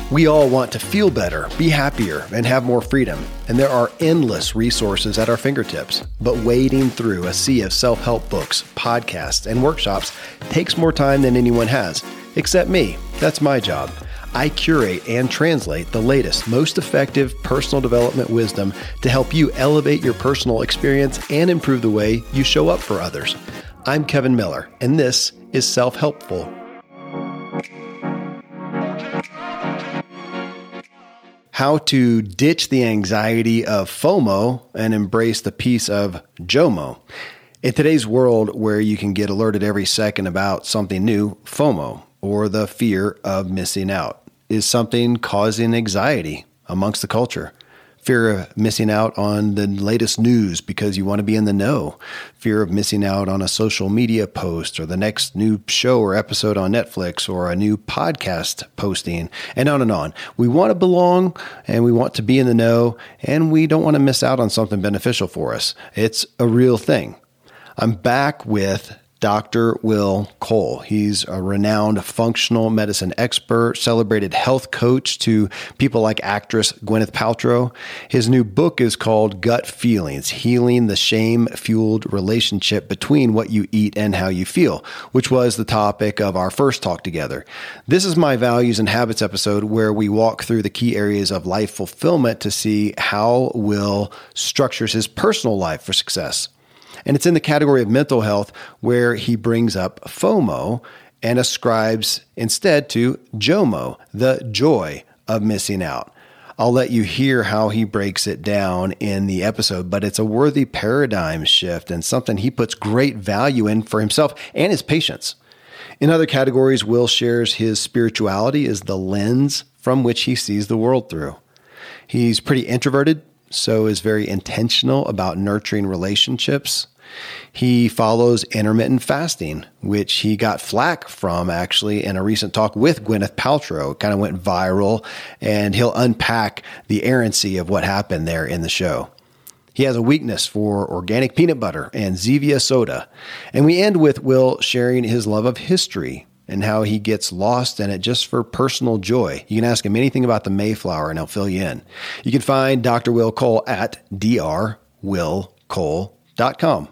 We all want to feel better, be happier, and have more freedom. And there are endless resources at our fingertips. But wading through a sea of self-help books, podcasts, and workshops takes more time than anyone has. Except me. That's my job. I curate and translate the latest, most effective personal development wisdom to help you elevate your personal experience and improve the way you show up for others. I'm Kevin Miller, and this is Self-Helpful. How to ditch the anxiety of FOMO and embrace the peace of JOMO. In today's world where you can get alerted every second about something new, FOMO, or the fear of missing out, is something causing anxiety amongst the culture. Fear of missing out on the latest news because you want to be in the know. Fear of missing out on a social media post or the next new show or episode on Netflix or a new podcast posting, and on and on. We want to belong and we want to be in the know, and we don't want to miss out on something beneficial for us. It's a real thing. I'm back with Dr. Will Cole. He's a renowned functional medicine expert, celebrated health coach to people like actress Gwyneth Paltrow. His new book is called Gut Feelings: Healing the Shame-Fueled Relationship Between What You Eat and How You Feel, which was the topic of our first talk together. This is my Values and Habits episode where we walk through the key areas of life fulfillment to see how Will structures his personal life for success. And it's in the category of mental health where he brings up FOMO and ascribes instead to JOMO, the joy of missing out. I'll let you hear how he breaks it down in the episode, but it's a worthy paradigm shift and something he puts great value in for himself and his patients. In other categories, Will shares his spirituality is the lens from which he sees the world through. He's pretty introverted, so is very intentional about nurturing relationships. He follows intermittent fasting, which he got flack from actually in a recent talk with Gwyneth Paltrow. It kind of went viral, and he'll unpack the errancy of what happened there in the show. He has a weakness for organic peanut butter and Zevia soda. And we end with Will sharing his love of history and how he gets lost in it just for personal joy. You can ask him anything about the Mayflower and he'll fill you in. You can find Dr. Will Cole at drwillcole.com.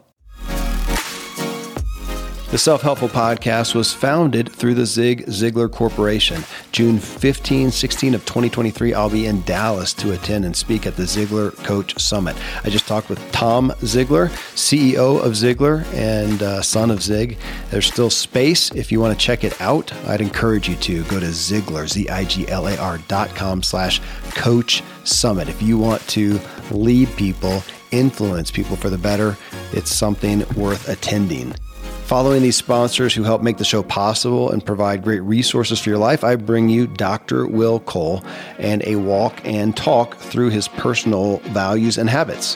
The Self-Helpful Podcast was founded through the Zig Ziglar Corporation. June 15, 16 of 2023, I'll be in Dallas to attend and speak at the Ziglar Coach Summit. I just talked with Tom Ziglar, CEO of Ziglar and son of Zig. There's still space if you want to check it out. I'd encourage you to go to Ziglar, ziglar.com/Coach Summit. If you want to lead people, influence people for the better, it's something worth attending. Following these sponsors who help make the show possible and provide great resources for your life, I bring you Dr. Will Cole and a walk and talk through his personal values and habits.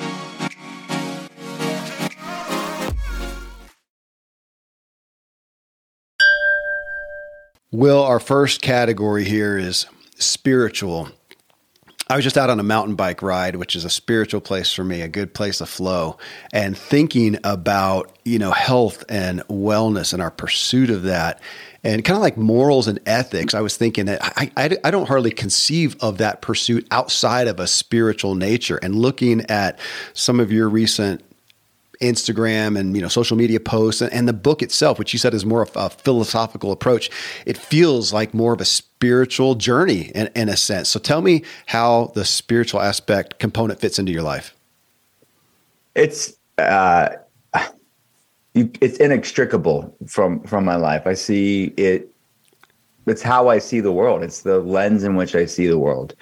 Will, our first category here is spiritual. I was just out on a mountain bike ride, which is a spiritual place for me, a good place to flow, and thinking about, health and wellness and our pursuit of that, and kind of like morals and ethics. I was thinking that I don't hardly conceive of that pursuit outside of a spiritual nature. And looking at some of your recent Instagram and social media posts and the book itself, which you said is more of a philosophical approach, it feels like more of a spiritual journey in a sense. So tell me how the spiritual aspect component fits into your life. It's inextricable from my life. I see it. It's how I see the world. It's the lens in which I see the world.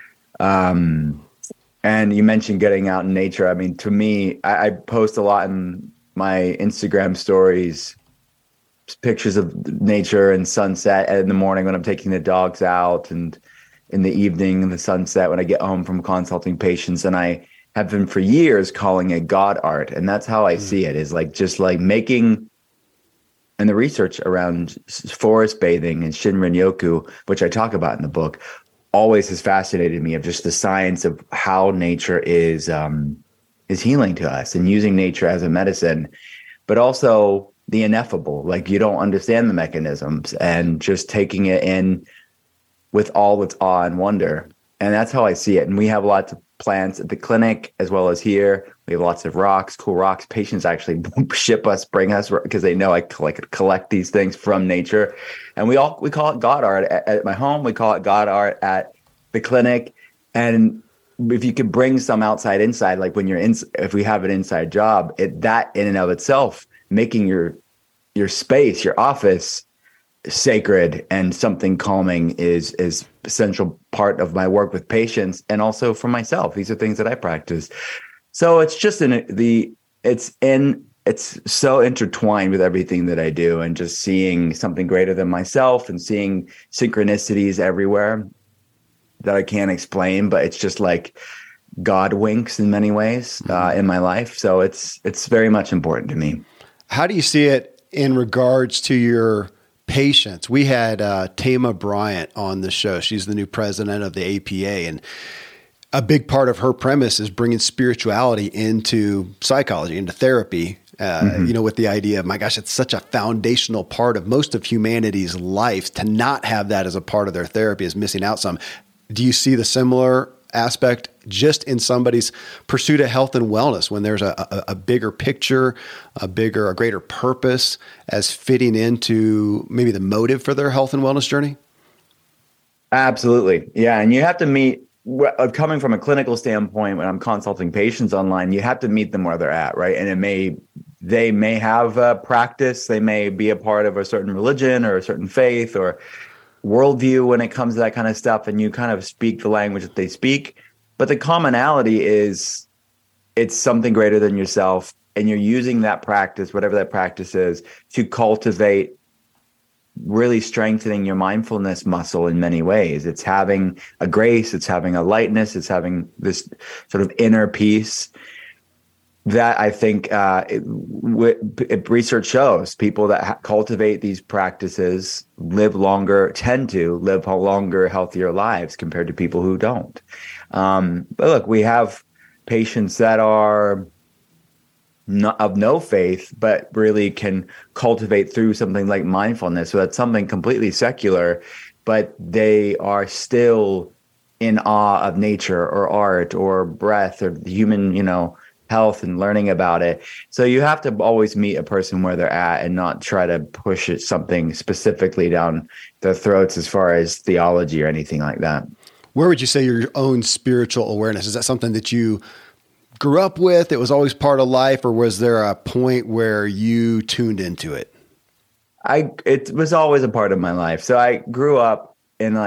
And you mentioned getting out in nature. I mean, to me, I post a lot in my Instagram stories, pictures of nature and sunset in the morning when I'm taking the dogs out, and in the evening in the sunset when I get home from consulting patients. And I have been for years calling it God art. And that's how I see it, is just making, and the research around forest bathing and Shinrin-yoku, which I talk about in the book, always has fascinated me, of just the science of how nature is healing to us and using nature as a medicine, but also the ineffable. Like, you don't understand the mechanisms, and just taking it in with all its awe and wonder. And that's how I see it. And we have lots of plants at the clinic as well as here. We have lots of rocks, cool rocks. Patients actually bring us because they know I collect these things from nature. And we call it God art at my home. We call it God art at the clinic. And if you could bring some outside inside, like when if we have an inside job, that in and of itself, making your space, your office sacred and something calming is essential part of my work with patients and also for myself. These are things that I practice. So it's just it's so intertwined with everything that I do, and just seeing something greater than myself and seeing synchronicities everywhere that I can't explain, but it's just like God winks in many ways in my life. So it's very much important to me. How do you see it in regards to your patients? We had Tama Bryant on the show. She's the new president of the APA, and a big part of her premise is bringing spirituality into psychology, into therapy, with the idea of, my gosh, it's such a foundational part of most of humanity's life. To not have that as a part of their therapy is missing out some. Do you see the similar aspect just in somebody's pursuit of health and wellness, when there's a bigger picture, a greater purpose as fitting into maybe the motive for their health and wellness journey? Absolutely. Yeah. And you have to meet, coming from a clinical standpoint, when I'm consulting patients online, you have to meet them where they're at, right? And they may have a practice, they may be a part of a certain religion or a certain faith or worldview when it comes to that kind of stuff, and you kind of speak the language that they speak. But the commonality is it's something greater than yourself, and you're using that practice, whatever that practice is, to cultivate really strengthening your mindfulness muscle in many ways. It's having a grace, it's having a lightness, it's having this sort of inner peace that I think research shows people that cultivate these practices tend to live longer, healthier lives compared to people who don't. But look, we have patients that are of no faith, but really can cultivate through something like mindfulness. So that's something completely secular, but they are still in awe of nature or art or breath or human, health and learning about it. So you have to always meet a person where they're at and not try to push it something specifically down their throats as far as theology or anything like that. Where would you say your own spiritual awareness? Is that something that you grew up with? It was always part of life, or was there a point where you tuned into it? It was always a part of my life. So I grew up in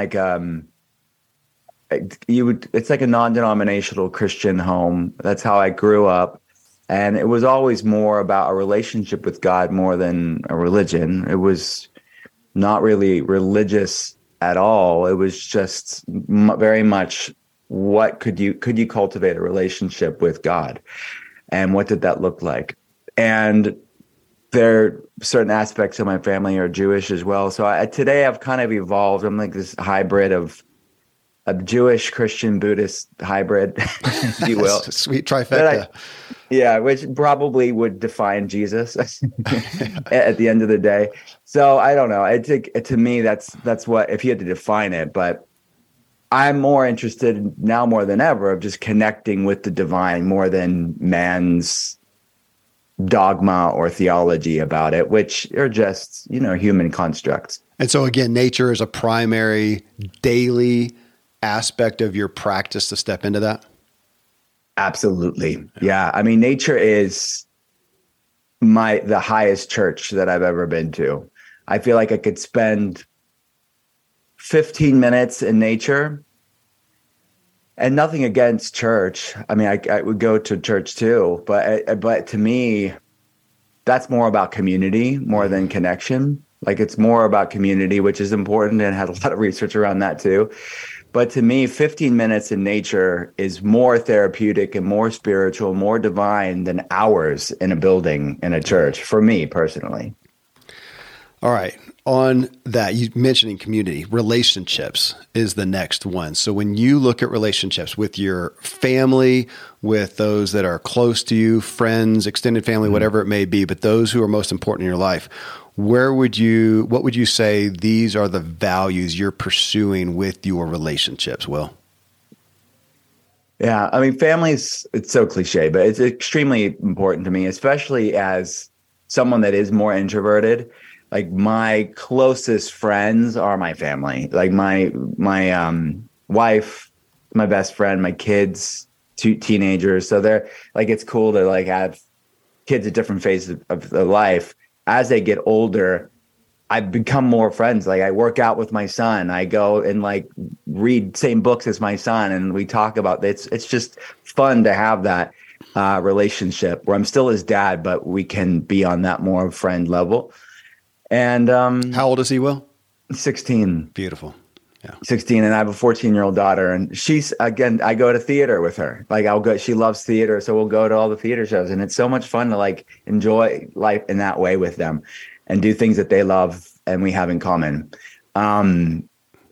it's like a non-denominational Christian home. That's how I grew up. And it was always more about a relationship with God more than a religion. It was not really religious at all. It was just very much, what could you cultivate a relationship with God? And what did that look like? And there are certain aspects of my family are Jewish as well. So today I've kind of evolved. I'm like this hybrid of a Jewish, Christian, Buddhist hybrid, if you will. Sweet trifecta. Which probably would define Jesus at the end of the day. So I don't know. I think to me, that's what, if you had to define it, but I'm more interested now more than ever of just connecting with the divine more than man's dogma or theology about it, which are just, human constructs. And so again, nature is a primary daily aspect of your practice to step into that? Absolutely. Yeah. I mean, nature is the highest church that I've ever been to. I feel like I could spend 15 minutes in nature, and nothing against church. I mean, I would go to church too, but to me, that's more about community more than connection. Like, it's more about community, which is important, and had a lot of research around that too. But to me, 15 minutes in nature is more therapeutic and more spiritual, more divine than hours in a building in a church, for me personally. All right. On that, you mentioning community, relationships is the next one. So when you look at relationships with your family, with those that are close to you, friends, extended family, whatever it may be, but those who are most important in your life, what would you say these are the values you're pursuing with your relationships, Will? Yeah, I mean, it's so cliche, but it's extremely important to me, especially as someone that is more introverted. Like my closest friends are my family. Like my wife, my best friend, my kids, two teenagers. So they're like, it's cool to like have kids at different phases of their life. As they get older, I've become more friends. Like I work out with my son. I go and like read same books as my son, and we talk about it. It's just fun to have that relationship where I'm still his dad, but we can be on that more friend level. And how old is he, Will? 16. Beautiful. Yeah. 16, and I have a 14-year-old daughter, and she's, again, I go to theater with her. Like she loves theater, so we'll go to all the theater shows, and it's so much fun to like enjoy life in that way with them and do things that they love and we have in common. And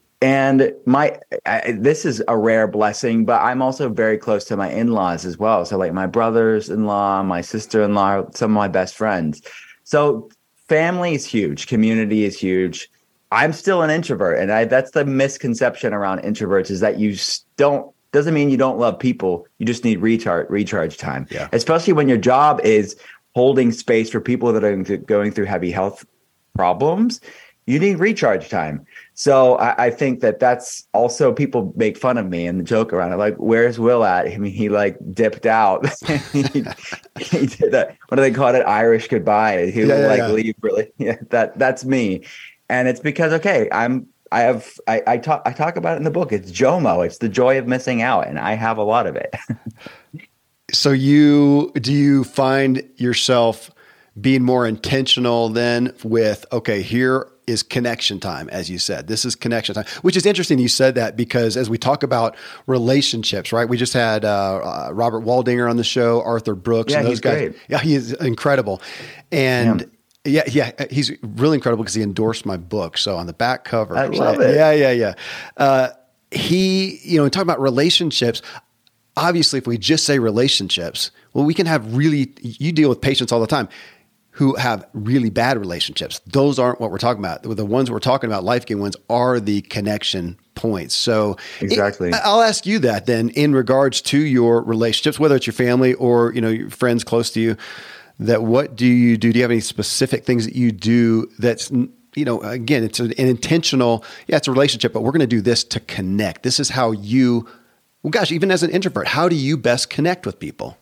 this is a rare blessing, but I'm also very close to my in-laws as well. So like my brothers-in-law, my sister-in-law, some of my best friends. So family is huge. Community is huge. I'm still an introvert, and that's the misconception around introverts, is that doesn't mean you don't love people. You just need recharge time, especially when your job is holding space for people that are going through heavy health problems. You need recharge time. So I think that's also, people make fun of me and joke around it. Like, where's Will at? I mean, he like dipped out. he did that. What do they call it? Irish goodbye. He would leave really. Yeah, that's me. And it's because, okay, I talk about it in the book. It's JOMO. It's the joy of missing out. And I have a lot of it. So do you find yourself being more intentional then with, okay, here is connection time, as you said. This is connection time, which is interesting you said that, because as we talk about relationships, right? We just had Robert Waldinger on the show, Arthur Brooks, and those guys. Great. Yeah, he is incredible. And yeah, he's really incredible because he endorsed my book. So on the back cover. I love it. Yeah. He, talking about relationships, obviously, if we just say relationships, well, we can have you deal with patients all the time who have really bad relationships. Those aren't what we're talking about. The ones we're talking about, life-giving ones, are the connection points. So exactly. I'll ask you that then, in regards to your relationships, whether it's your family or, your friends close to you, that what do you do? Do you have any specific things that you do that's, again, it's an intentional, it's a relationship, but we're going to do this to connect. This is how even as an introvert, how do you best connect with people?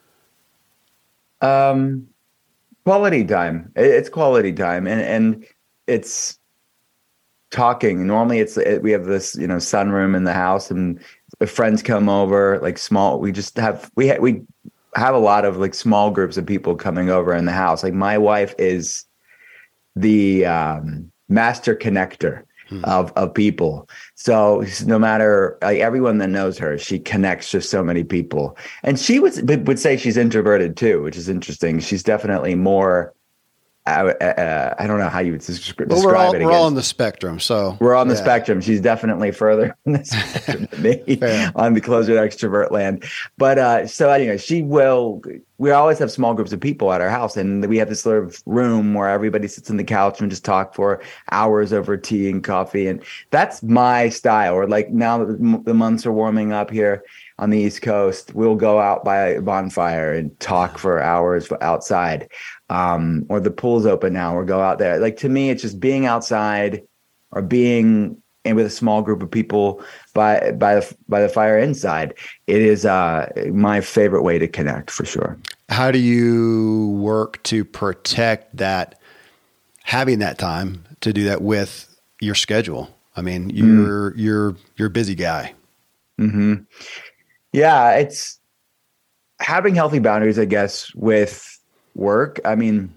Quality time. It's quality time, and it's talking. Normally, we have this sunroom in the house, and if friends come over, like small. We have a lot of like small groups of people coming over in the house. Like my wife is the master connector of people. So no matter, like, everyone that knows her, she connects to so many people. And she would say she's introverted too, which is interesting. She's definitely more, I don't know how you would describe it. We're all on the spectrum. So we're on the spectrum. She's definitely further on the spectrum than me on the closer to extrovert land. But so anyway, we always have small groups of people at our house, and we have this sort of room where everybody sits on the couch and just talk for hours over tea and coffee. And that's my style. Or like now that the months are warming up here on the East Coast, we'll go out by a bonfire and talk for hours outside. Or the pool's open now, or go out there. Like, to me, it's just being outside or being with a small group of people by the fire inside. It is my favorite way to connect, for sure. How do you work to protect that, having that time to do that with your schedule? I mean, you're a busy guy. Mm-hmm. Yeah, it's having healthy boundaries, I guess, with work. I mean,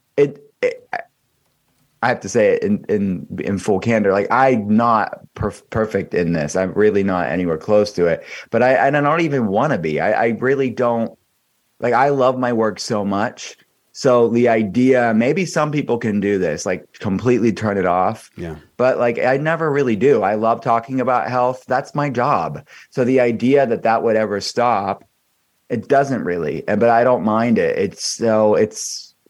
I have to say it in full candor. Like, I'm not perfect in this. I'm really not anywhere close to it. But I don't even want to be. I really don't. Like, I love my work so much. So the idea, maybe some people can do this, like completely turn it off. Yeah. But like, I never really do. I love talking about health. That's my job. So the idea that would ever stop, it doesn't really. But I don't mind it. It's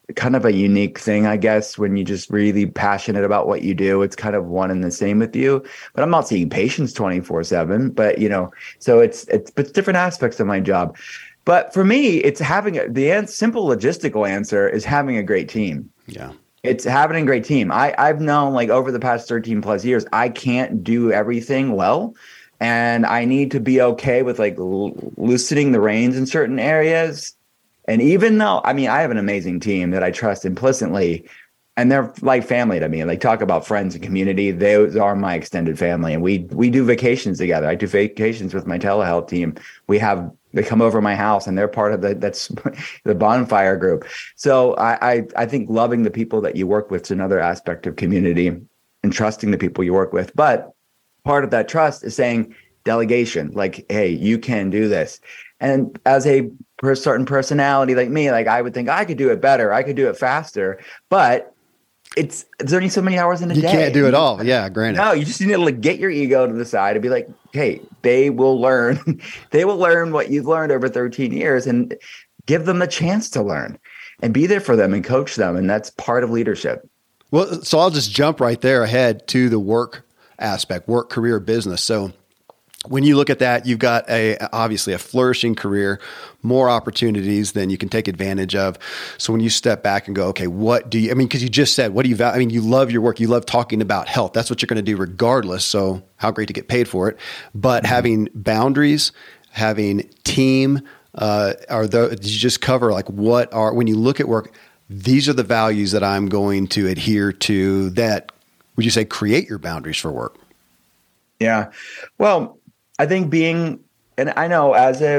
kind of a unique thing, I guess, when you're just really passionate about what you do. It's kind of one and the same with you. But I'm not seeing patients 24/7, but so it's different aspects of my job. But for me, it's having the simple logistical answer is having a great team. Yeah. It's having a great team. I've known, like, over the past 13 plus years, I can't do everything well. And I need to be okay with like loosening the reins in certain areas. And even though, I mean, I have an amazing team that I trust implicitly, and they're like family to me. Like, talk about friends and community. Those are my extended family. And we do vacations together. I do vacations with my telehealth team. They come over my house, and they're part of that's the bonfire group. So I think loving the people that you work with is another aspect of community, and trusting the people you work with. But part of that trust is saying delegation, like, hey, you can do this. And as a certain personality like me, like, I would think I could do it better, I could do it faster, but it's only so many hours in a day. You can't do it all. Yeah, granted. No, you just need to like get your ego to the side and be like, hey, they will learn. They will learn what you've learned over 13 years, and give them the chance to learn, and be there for them and coach them. And that's part of leadership. Well, so I'll just jump right there ahead to the work aspect, work, career, business. So when you look at that, you've got obviously a flourishing career, more opportunities than you can take advantage of. So when you step back and go, okay, because you just said, what do you value? I mean, you love your work. You love talking about health. That's what you're going to do regardless. So how great to get paid for it. But having boundaries, having team, did you just cover like when you look at work, these are the values that I'm going to adhere to, that, would you say, create your boundaries for work? Yeah. Well, I think and I know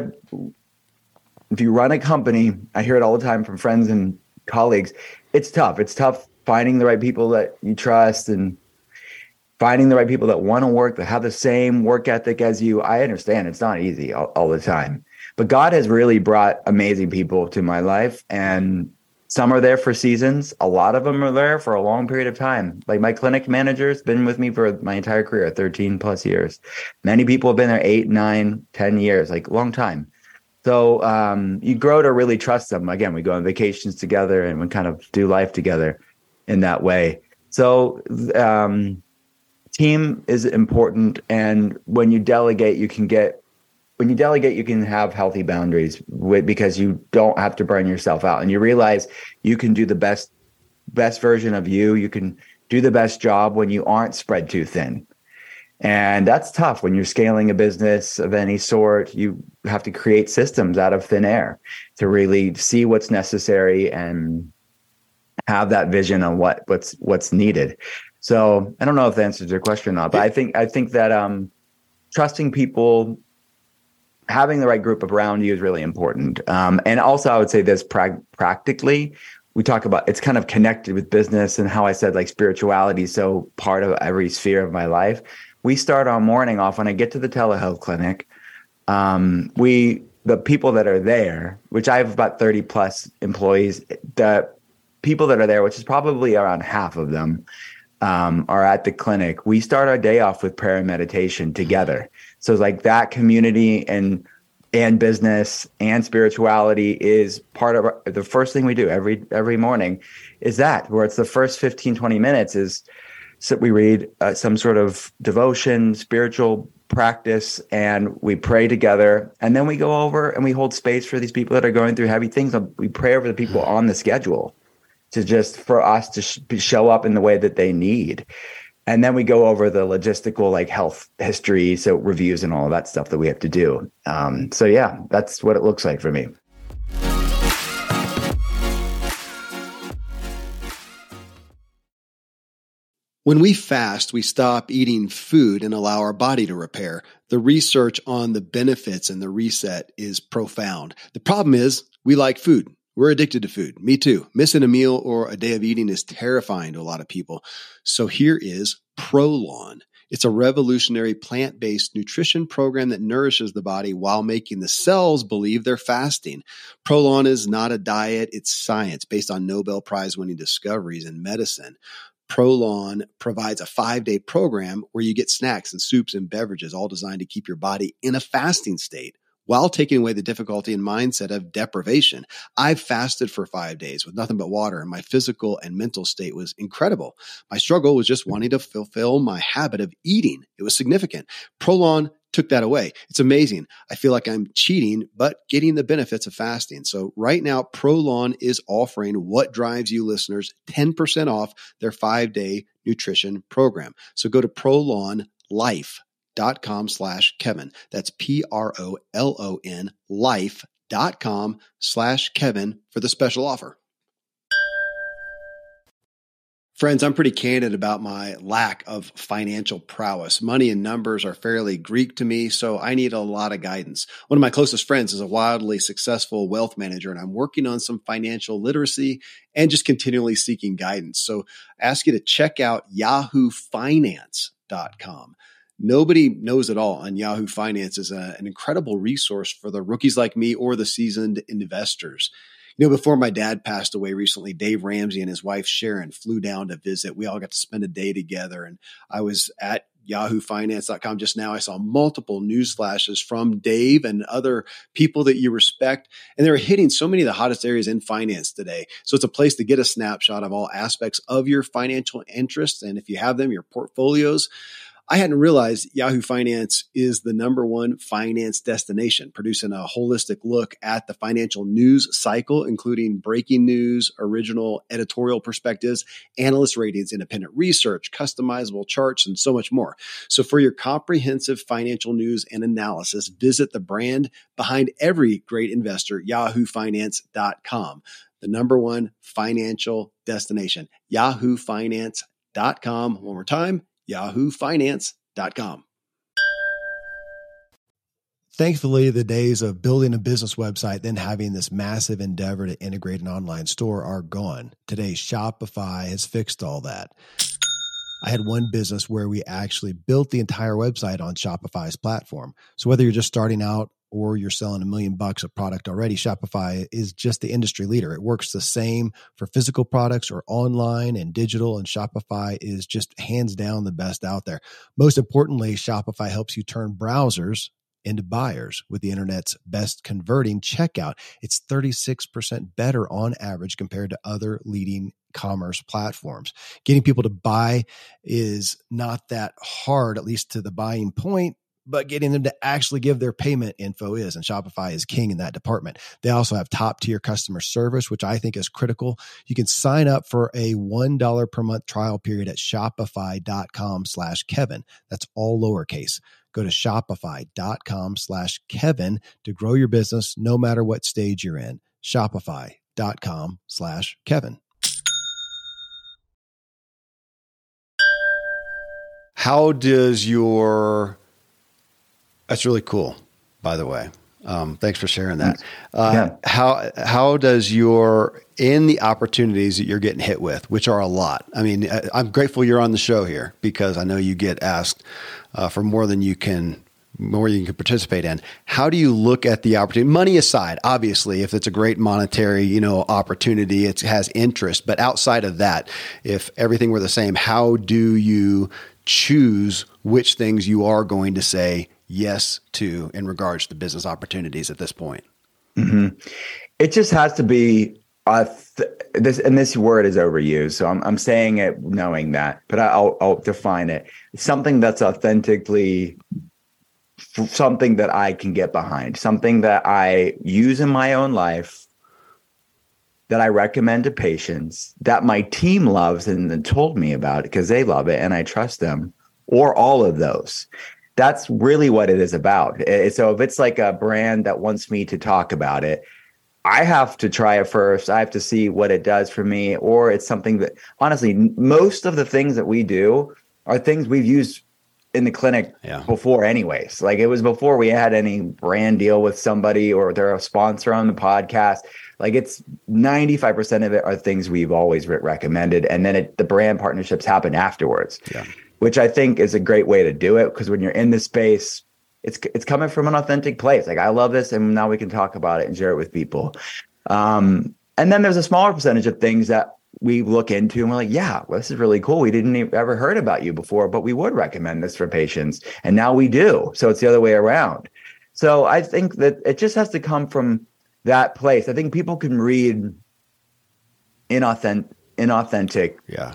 if you run a company, I hear it all the time from friends and colleagues, it's tough. It's tough finding the right people that you trust, and finding the right people that want to work, that have the same work ethic as you. I understand it's not easy all the time, but God has really brought amazing people to my life, and some are there for seasons. A lot of them are there for a long period of time. Like, my clinic manager has been with me for my entire career, 13 plus years. Many people have been there 8, 9, 10 years, like, long time. So you grow to really trust them. Again, we go on vacations together, and we kind of do life together in that way. So team is important. And when you delegate, you can have healthy boundaries, because you don't have to burn yourself out, and you realize you can do the best version of you. You can do the best job when you aren't spread too thin. And that's tough when you're scaling a business of any sort. You have to create systems out of thin air to really see what's necessary and have that vision on what's needed. So I don't know if that answers your question or not, but I think that trusting people, having the right group around you is really important. And also, I would say this practically, we talk about, it's kind of connected with business and how I said, like, spirituality is so part of every sphere of my life. We start our morning off when I get to the telehealth clinic. The people that are there, which I have about 30 plus employees, the people that are there, which is probably around half of them, are at the clinic. We start our day off with prayer and meditation together. So it's like that community and business and spirituality is part of the first thing we do every morning, is that, where it's the first 15, 20 minutes is, so we read some sort of devotion, spiritual practice, and we pray together. And then we go over and we hold space for these people that are going through heavy things. We pray over the people on the schedule, to just for us to show up in the way that they need. And then we go over the logistical, like, health history, so reviews and all of that stuff that we have to do. So yeah, that's what it looks like for me. When we fast, we stop eating food and allow our body to repair. The research on the benefits and the reset is profound. The problem is we like food. We're addicted to food. Me too. Missing a meal or a day of eating is terrifying to a lot of people. So here is Prolon. It's a revolutionary plant-based nutrition program that nourishes the body while making the cells believe they're fasting. Prolon is not a diet. It's science based on Nobel Prize-winning discoveries in medicine. Prolon provides a 5-day program where you get snacks and soups and beverages, all designed to keep your body in a fasting state while taking away the difficulty and mindset of deprivation. I've fasted for 5 days with nothing but water, and my physical and mental state was incredible. My struggle was just wanting to fulfill my habit of eating. It was significant. Prolon took that away. It's amazing. I feel like I'm cheating, but getting the benefits of fasting. So right now, Prolon is offering What Drives You listeners 10% off their 5-day nutrition program. So go to prolonlife.com/Kevin. That's PROLON life.com/Kevin for the special offer. Friends, I'm pretty candid about my lack of financial prowess. Money and numbers are fairly Greek to me, so I need a lot of guidance. One of my closest friends is a wildly successful wealth manager, and I'm working on some financial literacy and just continually seeking guidance. So I ask you to check out yahoofinance.com. Nobody knows it all, and Yahoo Finance is an incredible resource for the rookies like me or the seasoned investors. Before my dad passed away recently, Dave Ramsey and his wife Sharon flew down to visit. We all got to spend a day together, and I was at yahoofinance.com just now. I saw multiple news flashes from Dave and other people that you respect, and they were hitting so many of the hottest areas in finance today. So it's a place to get a snapshot of all aspects of your financial interests, and if you have them, your portfolios. I hadn't realized Yahoo Finance is the #1 finance destination, producing a holistic look at the financial news cycle, including breaking news, original editorial perspectives, analyst ratings, independent research, customizable charts, and so much more. So for your comprehensive financial news and analysis, visit the brand behind every great investor, yahoofinance.com, the #1 financial destination, yahoofinance.com. One more time, yahoofinance.com. Thankfully, the days of building a business website, then having this massive endeavor to integrate an online store are gone. Today, Shopify has fixed all that. I had one business where we actually built the entire website on Shopify's platform. So whether you're just starting out or you're selling $1 million of product already, Shopify is just the industry leader. It works the same for physical products or online and digital, and Shopify is just hands down the best out there. Most importantly, Shopify helps you turn browsers into buyers with the internet's best converting checkout. It's 36% better on average compared to other leading commerce platforms. Getting people to buy is not that hard, at least to the buying point, but getting them to actually give their payment info is, and Shopify is king in that department. They also have top tier customer service, which I think is critical. You can sign up for a $1 per month trial period at shopify.com/Kevin. That's all lowercase. Go to shopify.com/Kevin to grow your business no matter what stage you're in. Shopify.com/Kevin. How does your... That's really cool, by the way. Thanks for sharing that. How does in the opportunities that you're getting hit with, which are a lot. I mean, I'm grateful you're on the show here because I know you get asked for more than you can participate in. How do you look at the opportunity? Money aside, obviously, if it's a great monetary, opportunity, it has interest. But outside of that, if everything were the same, how do you choose which things you are going to say yes to in regards to business opportunities at this point? Mm-hmm. It just has to be this word is overused, so I'm saying it knowing that, but I'll define it. Something that's authentically something that I can get behind, something that I use in my own life, that I recommend to patients, that my team loves and told me about it because they love it and I trust them, or all of those. That's really what it is about. So if it's like a brand that wants me to talk about it, I have to try it first. I have to see what it does for me, or it's something that, honestly, most of the things that we do are things we've used in the clinic before anyways. Like, it was before we had any brand deal with somebody or they're a sponsor on the podcast. Like, it's 95% of it are things we've always recommended. And then the brand partnerships happen afterwards. Yeah. Which I think is a great way to do it, because when you're in this space, it's coming from an authentic place. Like, I love this, and now we can talk about it and share it with people. And then there's a smaller percentage of things that we look into and we're like, yeah, well, this is really cool. We didn't ever heard about you before, but we would recommend this for patients. And now we do. So it's the other way around. So I think that it just has to come from that place. I think people can read inauthenticity. Yeah.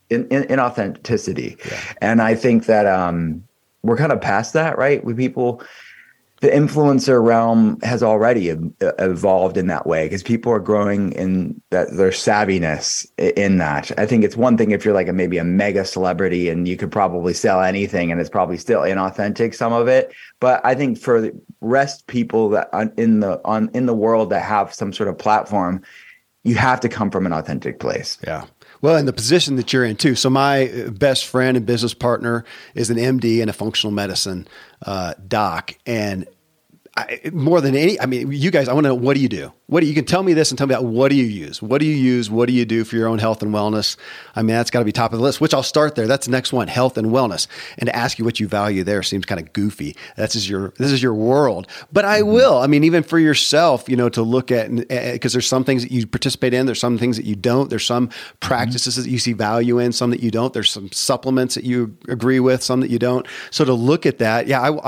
And I think that we're kind of past that, right? With people, the influencer realm has already evolved in that way because people are growing in that their savviness in that. I think it's one thing if you're like maybe a mega celebrity and you could probably sell anything and it's probably still inauthentic, some of it. But I think for the rest people that in the world that have some sort of platform, you have to come from an authentic place. Yeah. Well, in the position that you're in too. So my best friend and business partner is an MD and a functional medicine doc. And more than any, I mean, you guys, I want to know, what do you do? You can tell me this and tell me about what do you use? What do you use? What do you do for your own health and wellness? I mean, that's got to be top of the list, which I'll start there. That's the next one, health and wellness. And to ask you what you value there seems kind of goofy. This is your world. But I will. I mean, even for yourself, to look at, because there's some things that you participate in, there's some things that you don't, there's some practices that you see value in, some that you don't, there's some supplements that you agree with, some that you don't. So to look at that,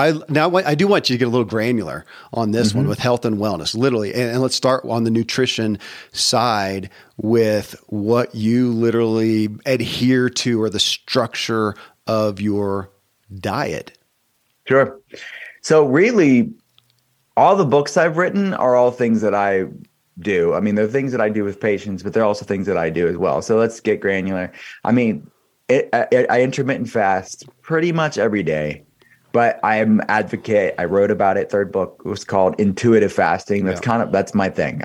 I do want you to get a little granular on this one with health and wellness, literally. And let's start on the nutrition side with what you literally adhere to or the structure of your diet. Sure. So really, all the books I've written are all things that I do. I mean, they're things that I do with patients, but they're also things that I do as well. So let's get granular. I mean, I intermittent fast pretty much every day. But I am an advocate. I wrote about it. Third book was called Intuitive Fasting. That's my thing.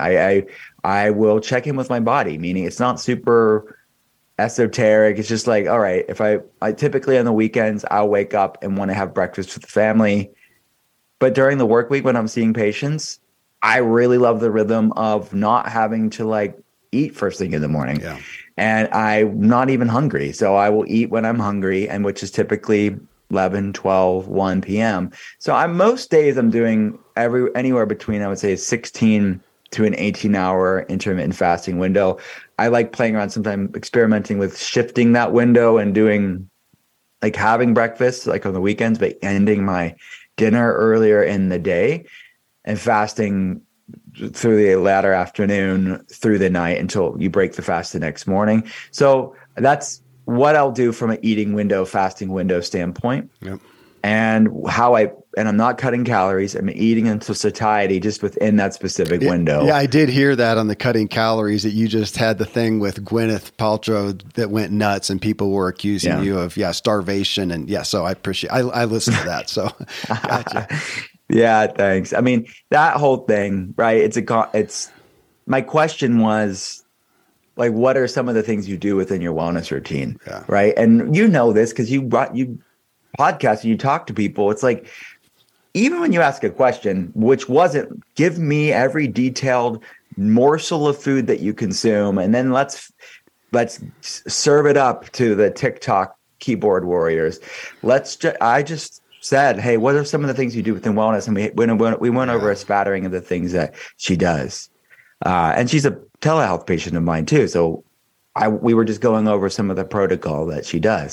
I will check in with my body, meaning it's not super esoteric. It's just like, all right, if I typically on the weekends, I'll wake up and want to have breakfast with the family. But during the work week when I'm seeing patients, I really love the rhythm of not having to eat first thing in the morning. Yeah. And I'm not even hungry. So I will eat when I'm hungry, and which is typically 11, 12, 1 p.m. So most days I'm doing anywhere between, I would say, 16 to an 18-hour intermittent fasting window. I like playing around, sometimes experimenting with shifting that window and doing having breakfast on the weekends, but ending my dinner earlier in the day and fasting through the latter afternoon through the night until you break the fast the next morning. So that's what I'll do from an eating window, fasting window standpoint. Yep. And I'm not cutting calories. I'm eating into satiety just within that specific window. Yeah, I did hear that on the cutting calories, that you just had the thing with Gwyneth Paltrow that went nuts and people were accusing you of starvation. And so I appreciate, I listened to that. So gotcha. Yeah, thanks. I mean, that whole thing, right? My question was, what are some of the things you do within your wellness routine? Yeah. Right. And this because you podcast and you talk to people. It's even when you ask a question, which wasn't give me every detailed morsel of food that you consume, and then let's serve it up to the TikTok keyboard warriors. I just said, hey, what are some of the things you do within wellness? And we went over a spattering of the things that she does. And she's a telehealth patient of mine too. So we were just going over some of the protocol that she does.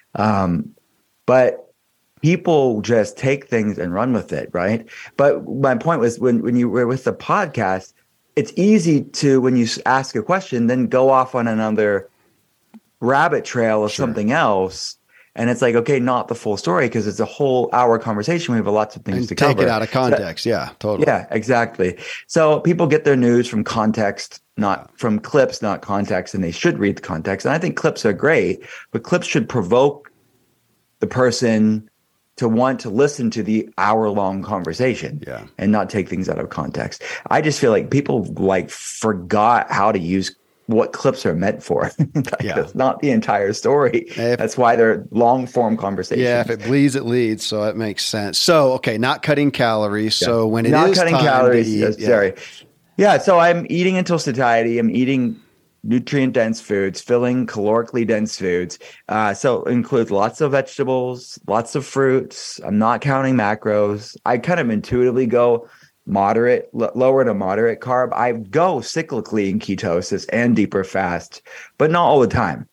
But people just take things and run with it, right? But my point was when you were with the podcast, it's easy to, when you ask a question, then go off on another rabbit trail of something else. And it's okay, not the full story, because it's a whole hour conversation. We have lots of things to cover. Take it out of context. Yeah, totally. Yeah, exactly. So people get their news from context, not from clips, not context, and they should read the context. And I think clips are great, but clips should provoke the person to want to listen to the hour-long conversation and not take things out of context. I just feel like people forgot how to use what clips are meant for. It's not the entire story. That's why they're long form conversations. Yeah, if it bleeds, it leads. So that makes sense. So, okay, not cutting calories. Yeah. So when not it is cutting time calories, to eat, sorry. Yeah, so I'm eating until satiety. I'm eating nutrient-dense foods, filling calorically dense foods. So includes lots of vegetables, lots of fruits. I'm not counting macros. I kind of intuitively go lower to moderate carb. I go cyclically in ketosis and deeper fast, but not all the time.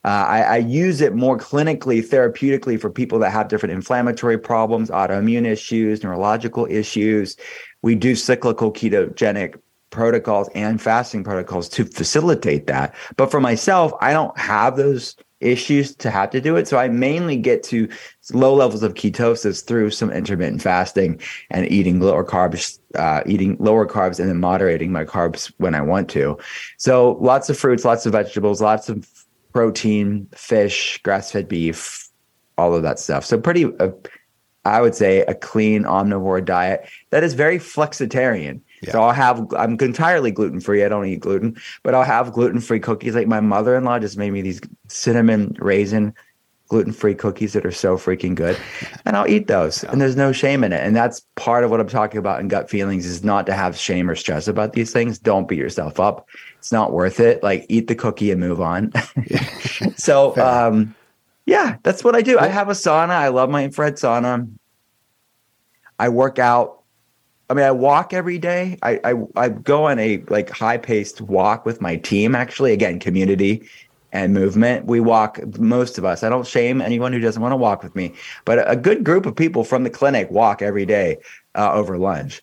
I use it more clinically, therapeutically for people that have different inflammatory problems, autoimmune issues, neurological issues. We do cyclical ketogenic protocols and fasting protocols to facilitate that. But for myself, I don't have those issues to have to do it. So I mainly get to low levels of ketosis through some intermittent fasting and eating lower carbs and then moderating my carbs when I want to. So lots of fruits, lots of vegetables, lots of protein, fish, grass-fed beef, all of that stuff. So I would say a clean omnivore diet that is very flexitarian. Yeah. So I'm entirely gluten-free. I don't eat gluten, but I'll have gluten-free cookies. Like my mother-in-law just made me these cinnamon raisin gluten-free cookies that are so freaking good. And I'll eat those. And there's no shame in it. And that's part of what I'm talking about in gut feelings, is not to have shame or stress about these things. Don't beat yourself up. It's not worth it. Like, eat the cookie and move on. So, yeah, that's what I do. I have a sauna. I love my infrared sauna. I work out. I mean, I walk every day. I go on a like high-paced walk with my team, actually. Again, community and movement. We walk, most of us. I don't shame anyone who doesn't want to walk with me, but a good group of people from the clinic walk every day over lunch.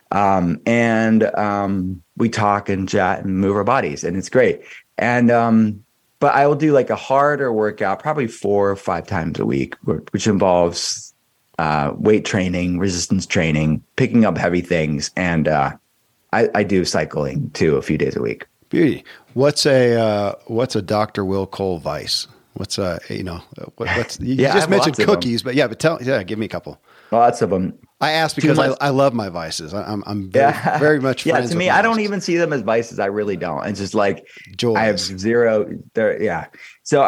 We talk and chat and move our bodies, and it's great. And but I will do like a harder workout probably 4 or 5 times a week, which involves weight training, resistance training, picking up heavy things. And I do cycling too, a few days a week. Beauty. What's a Dr. Will Cole vice? What's you just mentioned cookies, but give me a couple. Lots of them. I asked because I love my vices. I'm very much friends to me, with I don't even see them as vices. I really don't. It's just like joys. I have zero there. Yeah. So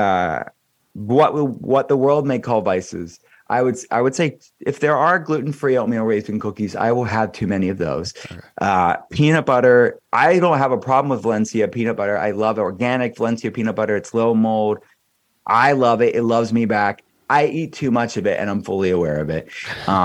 what the world may call vices, I would say if there are gluten-free oatmeal raisin cookies, I will have too many of those. Okay. Peanut butter, I don't have a problem with Valencia peanut butter. I love organic Valencia peanut butter. It's low mold. I love it. It loves me back. I eat too much of it, and I'm fully aware of it.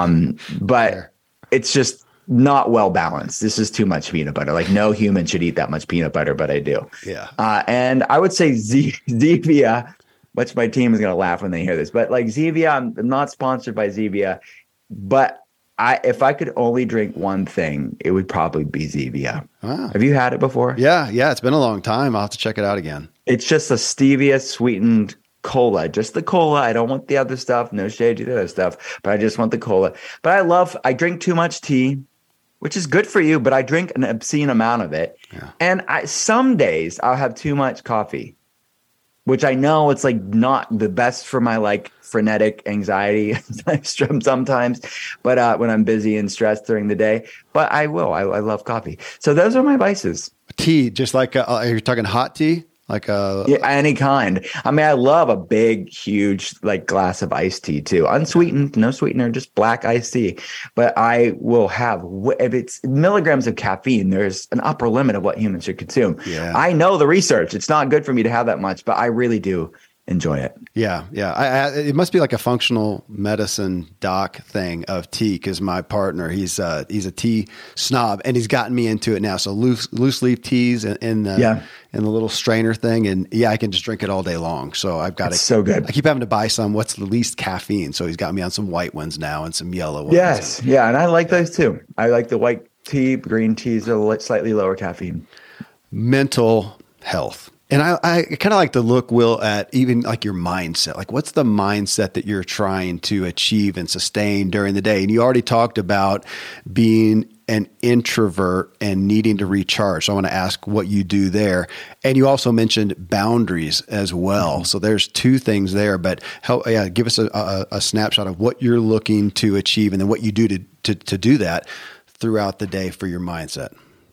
But it's just not well balanced. This is too much peanut butter. Like, no human should eat that much peanut butter, but I do. Yeah. And I would say Zevia, which my team is going to laugh when they hear this, but like Zevia, I'm not sponsored by Zevia, but if I could only drink one thing, it would probably be Zevia. Wow. Have you had it before? Yeah. It's been a long time. I'll have to check it out again. It's just a stevia sweetened cola, just the cola. I don't want the other stuff. No shade to the other stuff, but I just want the cola. But I drink too much tea, which is good for you, but I drink an obscene amount of it. Yeah. And some days I'll have too much coffee, which I know it's like not the best for my like frenetic anxiety sometimes, but when I'm busy and stressed during the day, but I love coffee. So those are my vices. Tea, just like, are you talking hot tea? Like any kind. I mean, I love a big, huge like glass of iced tea too. Unsweetened, no sweetener, just black iced tea. But I will have, if it's milligrams of caffeine, there's an upper limit of what humans should consume. Yeah. I know the research. It's not good for me to have that much, but I really do enjoy it. Yeah. It must be like a functional medicine doc thing of tea, because my partner, he's a tea snob, and he's gotten me into it now. So loose leaf teas in the little strainer thing, and I can just drink it all day long. So I've got so good. I keep having to buy some what's the least caffeine. So he's got me on some white ones now and some yellow ones. Yes, and I like those too. I like the white tea, green teas are slightly lower caffeine. Mental health. And I kind of like to look, Will, at even like your mindset. Like, what's the mindset that you're trying to achieve and sustain during the day? And you already talked about being an introvert and needing to recharge. So I want to ask what you do there. And you also mentioned boundaries as well. Mm-hmm. So there's 2 things there, but give us a snapshot of what you're looking to achieve and then what you do to do that throughout the day for your mindset.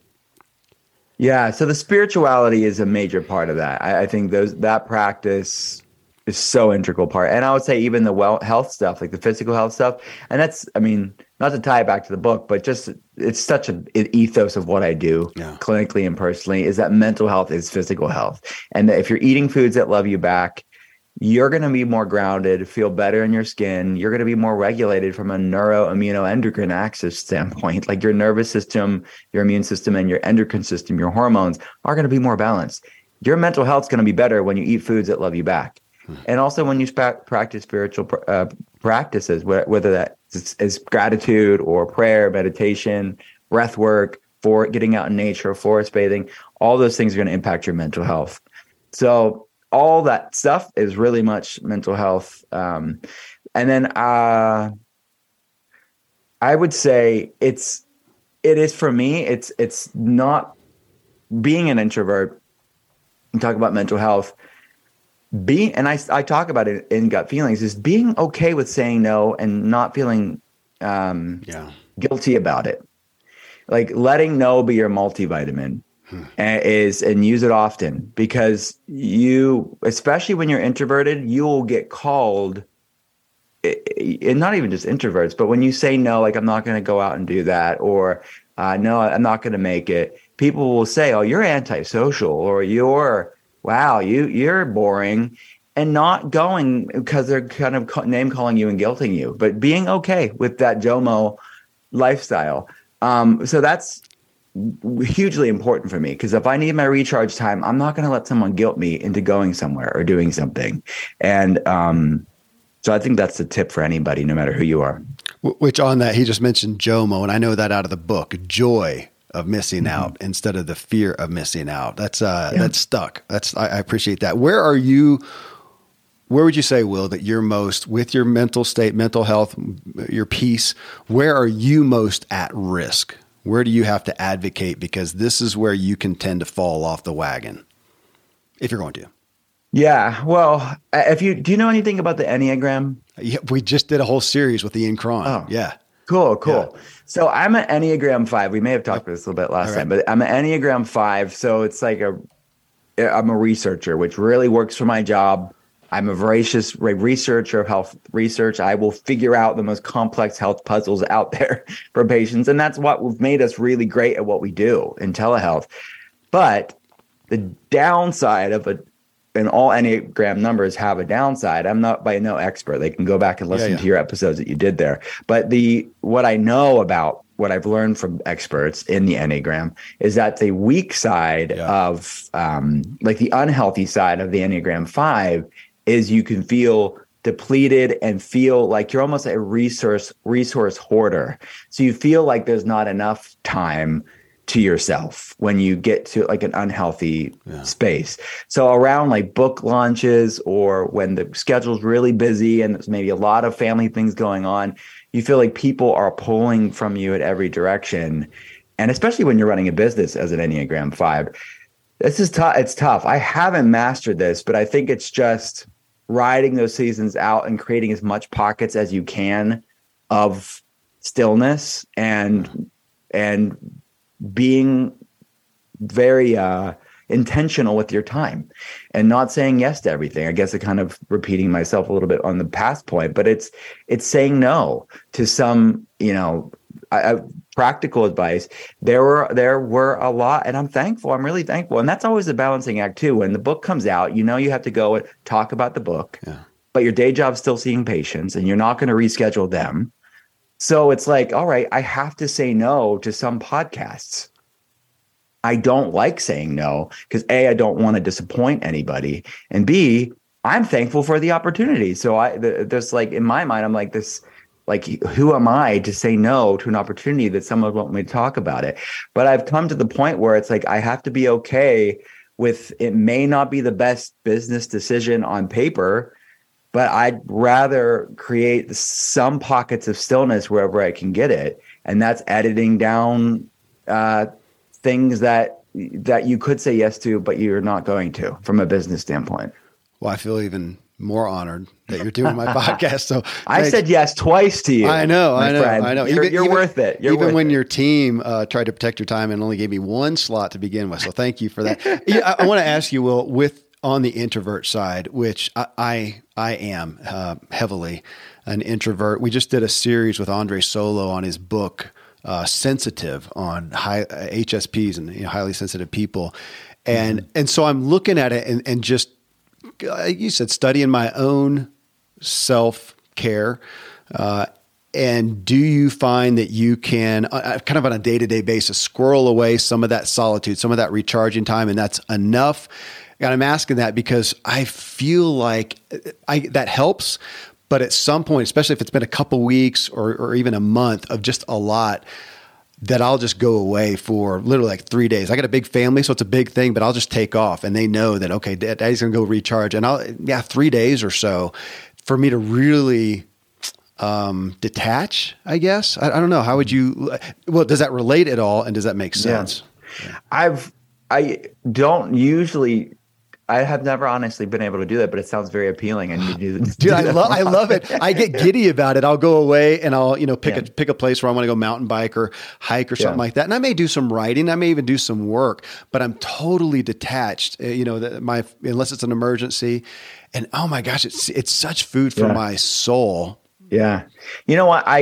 Yeah, so the spirituality is a major part of that. I think that practice is so integral part. And I would say even the health stuff, like the physical health stuff. And that's, I mean, not to tie it back to the book, but just it's such an ethos of what I do clinically and personally, is that mental health is physical health. And that if you're eating foods that love you back, you're going to be more grounded, feel better in your skin. You're going to be more regulated from a neuroimmunoendocrine axis standpoint. Like your nervous system, your immune system, and your endocrine system, your hormones are going to be more balanced. your mental health's going to be better when you eat foods that love you back. And also when you practice spiritual practices, whether that is gratitude or prayer, meditation, breath work, for getting out in nature, forest bathing, all those things are going to impact your mental health. So all that stuff is really much mental health. And then I would say it is for me, it's not being an introvert and talk about mental health. I talk about it in Gut Feelings, is being okay with saying no and not feeling guilty about it. Like letting no be your multivitamin and use it often, because especially when you're introverted, you will get called, and not even just introverts, but when you say no, like, I'm not going to go out and do that, or no, I'm not going to make it. People will say, oh, you're antisocial, or you're boring, and not going because they're kind of name calling you and guilting you, but being okay with that JOMO lifestyle. So that's hugely important for me, because if I need my recharge time, I'm not going to let someone guilt me into going somewhere or doing something. And so I think that's the tip for anybody, no matter who you are. Which on that, he just mentioned JOMO, and I know that out of the book, joy of missing out instead of the fear of missing out. That's stuck. I appreciate that. Where would you say, Will, that you're most, with your mental state, mental health, your peace, where are you most at risk? Where do you have to advocate? Because this is where you can tend to fall off the wagon, if you're going to. Yeah. Well, do you know anything about the Enneagram? Yeah, we just did a whole series with Ian Cron. Oh, yeah. Cool. Yeah. So I'm an Enneagram 5. We may have talked about this a little bit last time, but I'm an Enneagram 5. So it's like I'm a researcher, which really works for my job. I'm a voracious researcher of health research. I will figure out the most complex health puzzles out there for patients. And that's what made us really great at what we do in telehealth. But the downside of and all Enneagram numbers have a downside. I'm not by no expert. They can go back and listen to your episodes that you did there. But what I know about what I've learned from experts in the Enneagram is that the weak side of like the unhealthy side of the Enneagram 5 is you can feel depleted and feel like you're almost a resource hoarder. So you feel like there's not enough time to yourself when you get to like an unhealthy space. So around like book launches, or when the schedule's really busy and there's maybe a lot of family things going on, you feel like people are pulling from you at every direction. And especially when you're running a business as an Enneagram 5, this is tough. It's tough. I haven't mastered this, but I think it's just riding those seasons out and creating as much pockets as you can of stillness and being very intentional with your time and not saying yes to everything. I guess I'm kind of repeating myself a little bit on the past point, but it's saying no to some, practical advice. There were a lot, and I'm thankful. I'm really thankful. And that's always a balancing act too. When the book comes out, you have to go and talk about the book, but your day job's still seeing patients and you're not going to reschedule them. So it's like, all right, I have to say no to some podcasts. I don't like saying no because A, I don't want to disappoint anybody, and B, I'm thankful for the opportunity. So there's like, in my mind, I'm like this, like, who am I to say no to an opportunity that someone would want me to talk about it? But I've come to the point where it's like, I have to be okay with, it may not be the best business decision on paper, but I'd rather create some pockets of stillness wherever I can get it. And that's editing down things that you could say yes to, but you're not going to from a business standpoint. Well, I feel even more honored that you're doing my podcast. So I said yes twice to you. I know. You're worth it. Even when your team tried to protect your time and only gave me one slot to begin with. So thank you for that. I want to ask you, Will, on the introvert side, which I am heavily an introvert. We just did a series with Andre Solo on his book, Sensitive, on HSPs and highly sensitive people. And so I'm looking at it and just, you said, studying my own self-care. And do you find that you can kind of on a day-to-day basis squirrel away some of that solitude, some of that recharging time, and that's enough? And I'm asking that because I feel like that helps, but at some point, especially if it's been a couple weeks or even a month of just a lot, that I'll just go away for literally like 3 days. I got a big family, so it's a big thing, but I'll just take off, and they know that, okay, Daddy's going to go recharge. And 3 days or so for me to really detach, I guess. I don't know. How would you, well, does that relate at all? And does that make sense? Yeah. I don't usually, I have never honestly been able to do that, but it sounds very appealing. And you do, dude, I love it. I get giddy about it. I'll go away and I'll, pick a place where I want to go mountain bike or hike or something like that. And I may do some writing. I may even do some work, but I'm totally detached, unless it's an emergency. And oh my gosh, it's such food for my soul. Yeah. You know what? I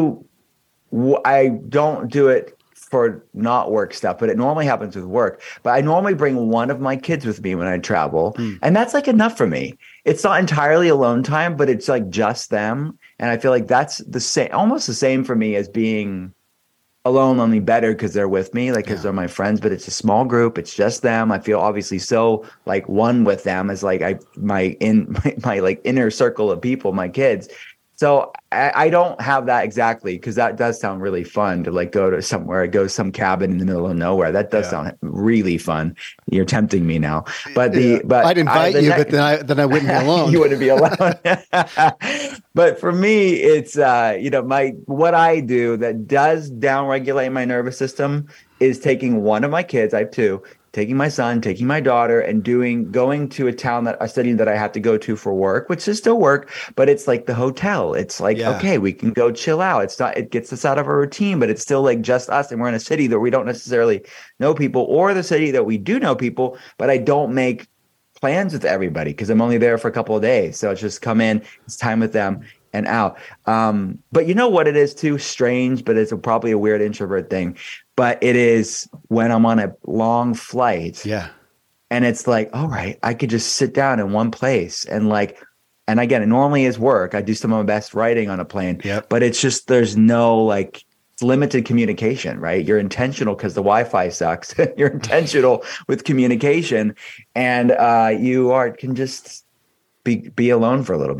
don't do it for not work stuff, but it normally happens with work. But I normally bring one of my kids with me when I travel. And that's like enough for me. It's not entirely alone time, but it's like just them. And I feel like that's the same, almost the same for me as being alone, only better because they're with me, like because they're my friends, but it's a small group. It's just them. I feel obviously so like one with them as like my like inner circle of people, my kids. So I don't have that exactly, because that does sound really fun to like go to somewhere, go to some cabin in the middle of nowhere. That does sound really fun. You're tempting me now. But I'd invite you, but then I wouldn't be alone. You wouldn't be alone. But for me, it's what I do that does downregulate my nervous system is taking one of my kids. I have two. Taking my son, taking my daughter, and going to a city that I have to go to for work, which is still work, but it's like the hotel. It's like, okay, we can go chill out. It gets us out of our routine, but it's still like just us. And we're in a city that we don't necessarily know people, or the city that we do know people, but I don't make plans with everybody because I'm only there for a couple of days. So it's just come in, it's time with them and out. But you know what it is too? Strange, but it's probably a weird introvert thing. But it is when I'm on a long flight. Yeah. And it's like, all right, I could just sit down in one place and again, it normally is work. I do some of my best writing on a plane, but it's just, there's no it's limited communication, right? You're intentional because the Wi-Fi sucks. You're intentional with communication, and you can just be alone for a little bit.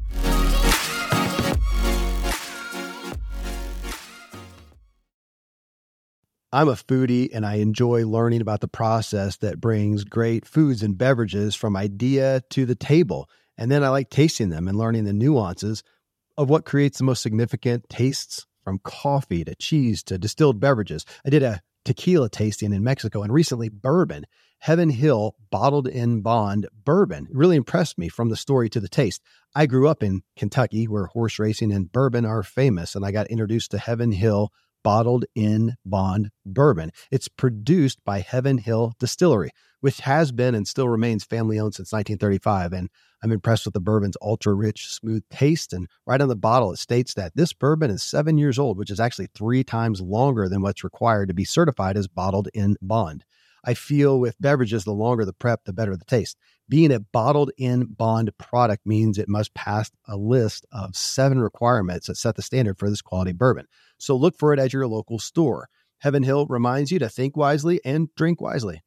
I'm a foodie and I enjoy learning about the process that brings great foods and beverages from idea to the table. And then I like tasting them and learning the nuances of what creates the most significant tastes, from coffee to cheese to distilled beverages. I did a tequila tasting in Mexico, and recently bourbon. Heaven Hill Bottled in Bond Bourbon really impressed me from the story to the taste. I grew up in Kentucky, where horse racing and bourbon are famous, and I got introduced to Heaven Hill Bottled in Bond Bourbon. It's produced by Heaven Hill Distillery, which has been and still remains family-owned since 1935. And I'm impressed with the bourbon's ultra-rich, smooth taste. And right on the bottle, it states that this bourbon is 7 years old, which is actually 3 times longer than what's required to be certified as bottled in bond. I feel with beverages, the longer the prep, the better the taste. Being a bottled in bond product means it must pass a list of 7 requirements that set the standard for this quality bourbon. So look for it at your local store. Heaven Hill reminds you to think wisely and drink wisely.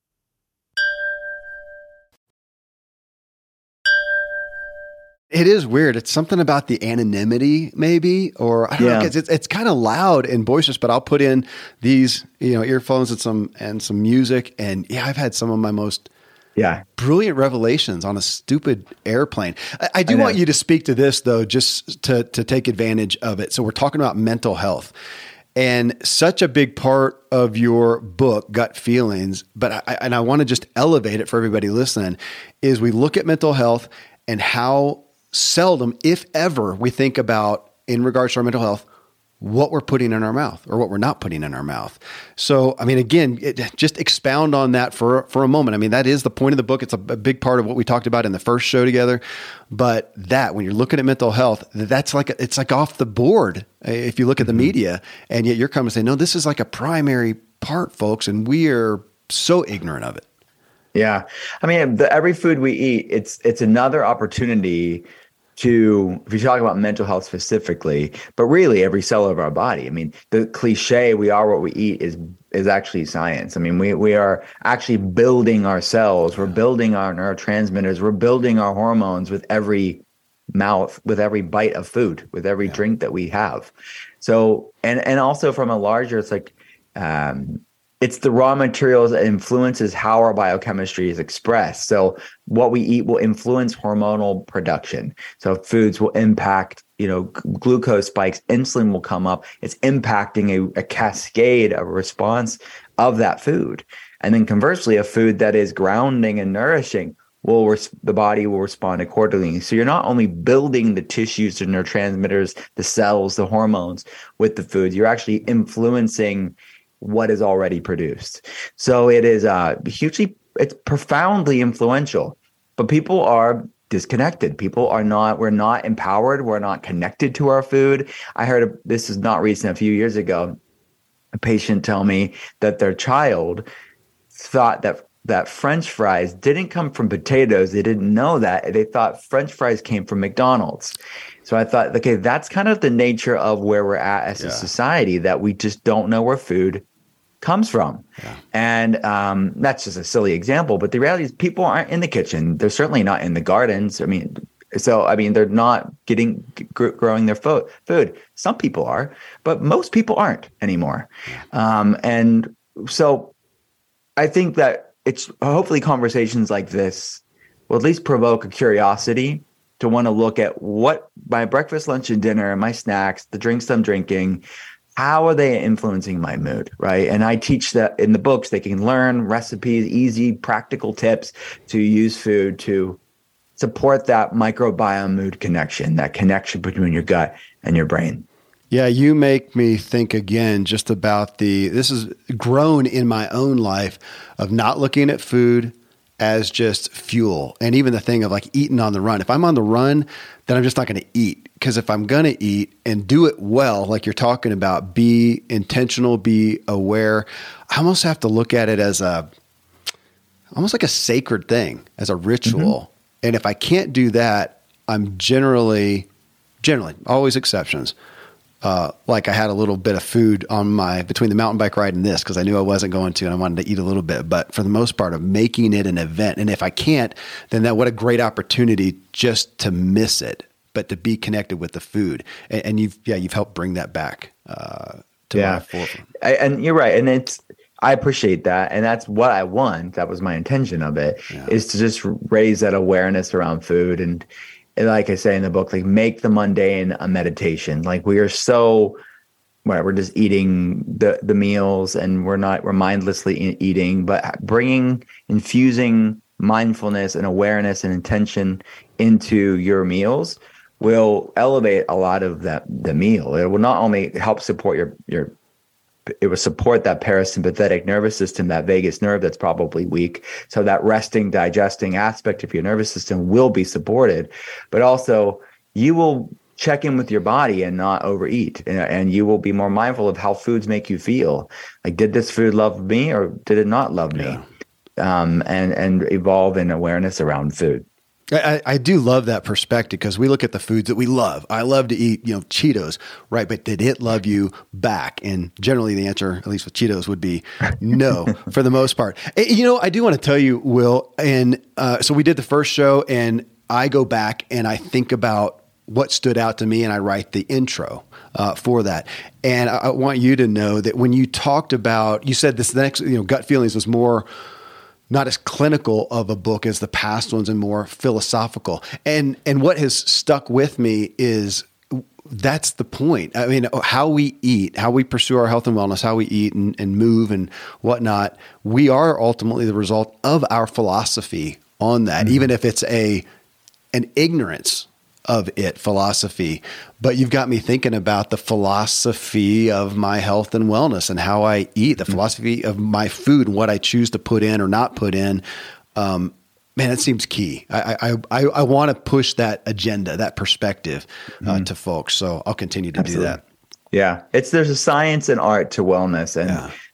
It is weird. It's something about the anonymity, maybe, or I don't know, because it's kind of loud and boisterous. But I'll put in these, earphones and some music, and I've had some of my most brilliant revelations on a stupid airplane. I do want you to speak to this though, just to take advantage of it. So we're talking about mental health, and such a big part of your book, Gut Feelings. But I want to just elevate it for everybody listening. Is we look at mental health and how seldom, if ever, we think about, in regards to our mental health, what we're putting in our mouth or what we're not putting in our mouth. So, I mean, again, just expound on that for a moment. I mean, that is the point of the book. It's a big part of what we talked about in the first show together. But when you're looking at mental health, that's it's like off the board if you look at the media, and yet you're coming and saying, no, this is like a primary part, folks, and we are so ignorant of it. Yeah. I mean, every food we eat, it's another opportunity to, if you talk about mental health specifically, but really every cell of our body. I mean, the cliche, we are what we eat, is actually science. I mean, we are actually building our cells. We're building our neurotransmitters. We're building our hormones with every mouth, with every bite of food, with every drink that we have. So, and also from a larger, it's like, it's the raw materials that influences how our biochemistry is expressed. So what we eat will influence hormonal production. So foods will impact, glucose spikes, insulin will come up. It's impacting a cascade, a response of that food. And then conversely, a food that is grounding and nourishing, the body will respond accordingly. So you're not only building the tissues, the neurotransmitters, the cells, the hormones with the foods, you're actually influencing what is already produced. So it is it's profoundly influential, but people are disconnected. We're not empowered. We're not connected to our food. I heard, this is not recent, a few years ago, a patient tell me that their child thought that French fries didn't come from potatoes. They didn't know that. They thought French fries came from McDonald's. So I thought, okay, that's kind of the nature of where we're at as a society, that we just don't know where food comes from. Yeah. And that's just a silly example, but the reality is people aren't in the kitchen. They're certainly not in the gardens. I mean, they're not growing their food. Some people are, but most people aren't anymore. And so I think that it's hopefully conversations like this will at least provoke a curiosity to want to look at what my breakfast, lunch, and dinner, and my snacks, the drinks I'm drinking, how are they influencing my mood, right? And I teach that in the books. They can learn recipes, easy, practical tips to use food to support that microbiome mood connection, that connection between your gut and your brain. Yeah, you make me think again just about this has grown in my own life of not looking at food as just fuel. And even the thing of like eating on the run. If I'm on the run, then I'm just not going to eat. Because if I'm going to eat and do it well, like you're talking about, be intentional, be aware, I almost have to look at it as almost like a sacred thing, as a ritual. Mm-hmm. And if I can't do that, I'm generally, always exceptions. Like I had a little bit of food on between the mountain bike ride and this, because I knew I wasn't going to, and I wanted to eat a little bit, but for the most part of making it an event. And if I can't, then what a great opportunity just to miss it, but to be connected with the food. And you've helped bring that back, to my forefront. And you're right. And I appreciate that. And that's what I want. That was my intention of it, is to just raise that awareness around food. And like I say in the book, like make the mundane a meditation. Like we're just eating the meals, and we're mindlessly eating, but infusing mindfulness and awareness and intention into your meals will elevate a lot of the meal. It will not only help support it will support that parasympathetic nervous system, that vagus nerve that's probably weak. So that resting, digesting aspect of your nervous system will be supported, but also you will check in with your body and not overeat. And you will be more mindful of how foods make you feel. Like, did this food love me or did it not love me? And evolve in awareness around food. I do love that perspective, because we look at the foods that we love. I love to eat, Cheetos, right? But did it love you back? And generally the answer, at least with Cheetos, would be no, for the most part. I do want to tell you, Will, and so we did the first show, and I go back and I think about what stood out to me, and I write the intro for that. And I want you to know that when you talked about, you said this next, gut feelings was more not as clinical of a book as the past ones and more philosophical. And what has stuck with me is that's the point. I mean, how we eat, how we pursue our health and wellness, how we eat and move and whatnot, we are ultimately the result of our philosophy on that, even if it's an ignorance of it philosophy. But you've got me thinking about the philosophy of my health and wellness and how I eat, the philosophy of my food and what I choose to put in or not put in. Man, it seems key. I want to push that agenda, that perspective to folks. So I'll continue to do that. Yeah. There's a science and art to wellness. And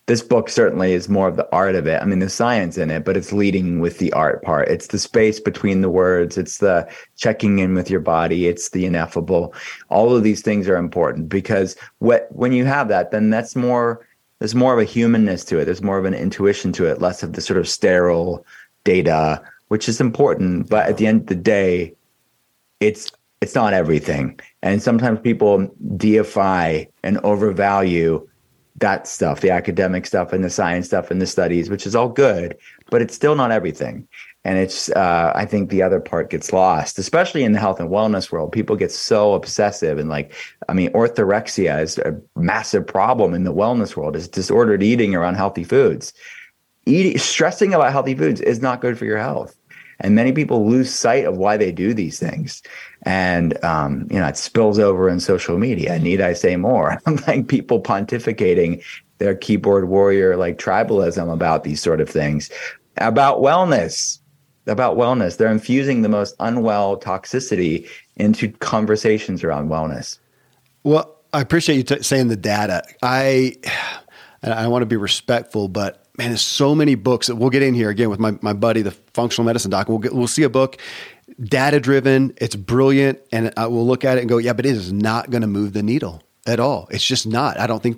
this book certainly is more of the art of it. I mean, there's science in it, but it's leading with the art part. It's the space between the words. It's the checking in with your body. It's the ineffable. All of these things are important because when you have that, then there's more of a humanness to it. There's more of an intuition to it, less of the sort of sterile data, which is important. But at the end of the day, it's not everything. And sometimes people deify and overvalue that stuff, the academic stuff and the science stuff and the studies, which is all good, but it's still not everything. And it's, I think the other part gets lost, especially in the health and wellness world. People get so obsessive and orthorexia is a massive problem in the wellness world. It's disordered eating around healthy foods. Stressing about healthy foods is not good for your health. And many people lose sight of why they do these things. And, it spills over in social media. Need I say more? Like people pontificating their keyboard warrior, like tribalism about these sort of things, about wellness. They're infusing the most unwell toxicity into conversations around wellness. Well, I appreciate you saying the data. I want to be respectful, but man, there's so many books that we'll get in here again with my buddy, the functional medicine doc. We'll see a book, data driven. It's brilliant. And we'll look at it and go, yeah, but it is not going to move the needle at all. It's just not. I don't think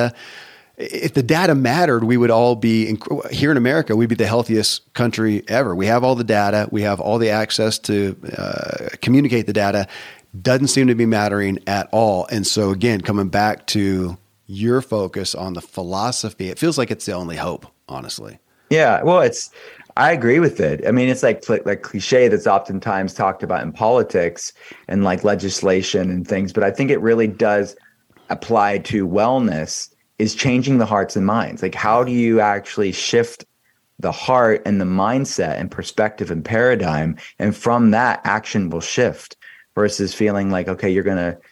if the data mattered, we would all be here in America. We'd be the healthiest country ever. We have all the data. We have all the access to communicate the data. Doesn't seem to be mattering at all. And so again, coming back to your focus on the philosophy, it feels like it's the only hope, honestly. Yeah, well, I agree with it. I mean, it's like cliche that's oftentimes talked about in politics and like legislation and things, but I think it really does apply to wellness, is changing the hearts and minds. Like, how do you actually shift the heart and the mindset and perspective and paradigm? And from that, action will shift versus feeling like, okay, you're going to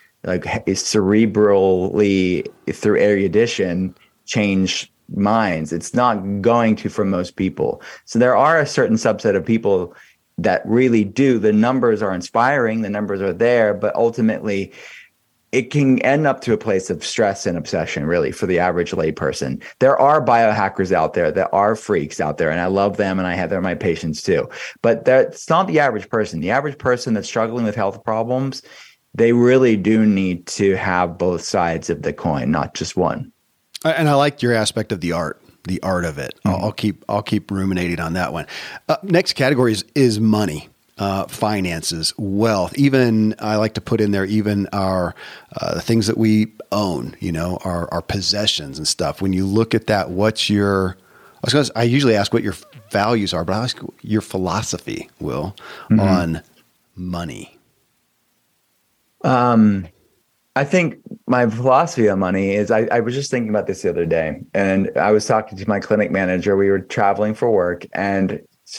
cerebrally through erudition change minds. It's not going to for most people. So there are a certain subset of people that really do. The numbers are inspiring. The numbers are there, but ultimately it can end up to a place of stress and obsession, really, for the average layperson. There are biohackers out there. There are freaks out there, and I love them, and they're my patients too. But it's not the average person. The average person that's struggling with health problems, they really do need to have both sides of the coin, not just one. And I like your aspect of the art of it. Mm-hmm. I'll keep ruminating on that one. Next category is money. Finances, wealth, even I like to put in there, even our the things that we own, our possessions and stuff. When you look at that, I usually ask what your values are, but I ask your philosophy, Will, mm-hmm. on money. I think my philosophy on money is I was just thinking about this the other day, and I was talking to my clinic manager. We were traveling for work, and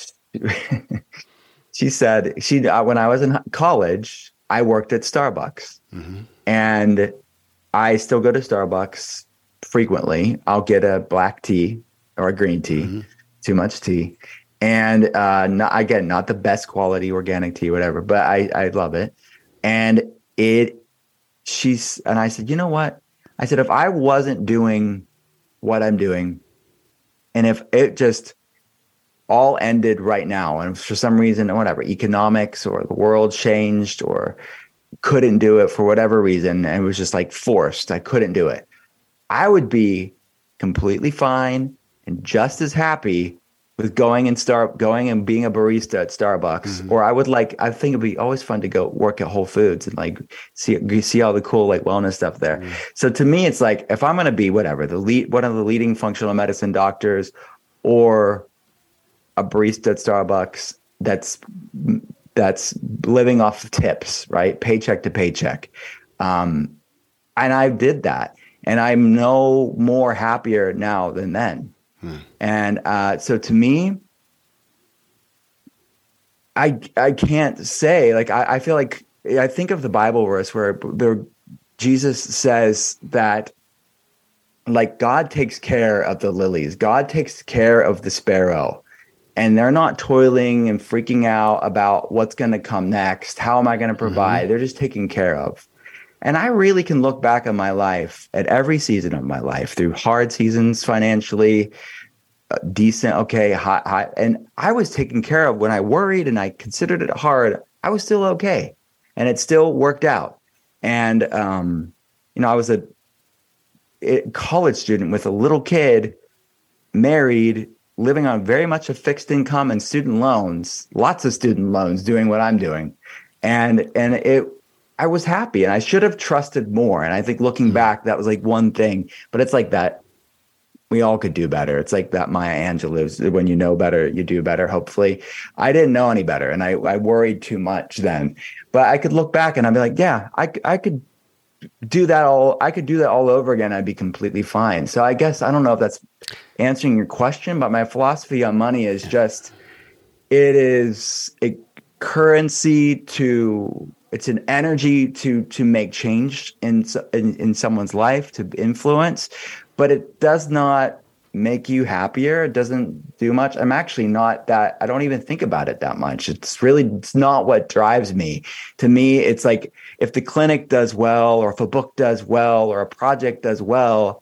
she said when I was in college, I worked at Starbucks, mm-hmm. and I still go to Starbucks frequently. I'll get a black tea or a green tea, mm-hmm. too much tea, and not the best quality organic tea, whatever, but I love it. And I said, you know what? I said, if I wasn't doing what I'm doing, and if it just all ended right now, and for some reason, whatever, economics or the world changed or couldn't do it for whatever reason, and it was just like forced, I couldn't do it, I would be completely fine and just as happy with going and being a barista at Starbucks, mm-hmm. or I think it'd be always fun to go work at Whole Foods and like see all the cool like wellness stuff there. Mm-hmm. So to me, it's like, if I'm going to be one of the leading functional medicine doctors or a barista at Starbucks, that's living off of tips, right? Paycheck to paycheck. And I did that, and I'm no more happier now than then. And so to me, I can't say, like, I feel like I think of the Bible verse where Jesus says that, like, God takes care of the lilies. God takes care of the sparrow. And they're not toiling and freaking out about what's going to come next. How am I going to provide? Mm-hmm. They're just taken care of. And I really can look back on my life at every season of my life through hard seasons financially, decent, okay, high. And I was taken care of when I worried and I considered it hard. I was still okay. And it still worked out. And, I was a college student with a little kid, married, living on very much a fixed income and student loans, lots of student loans, doing what I'm doing. And I was happy, and I should have trusted more. And I think looking back, that was like one thing, but it's like that. We all could do better. It's like that Maya Angelou's, when you know better, you do better, hopefully. I didn't know any better, and I worried too much then. But I could look back and I'd be like, yeah, I could do that all. I could do that all over again. I'd be completely fine. So I guess, I don't know if that's answering your question, but my philosophy on money is just, it is a currency it's an energy to make change in someone's life, to influence, but it does not make you happier. It doesn't do much. I'm actually not that, I don't even think about it that much. It's not what drives me. To me, it's like, if the clinic does well, or if a book does well, or a project does well,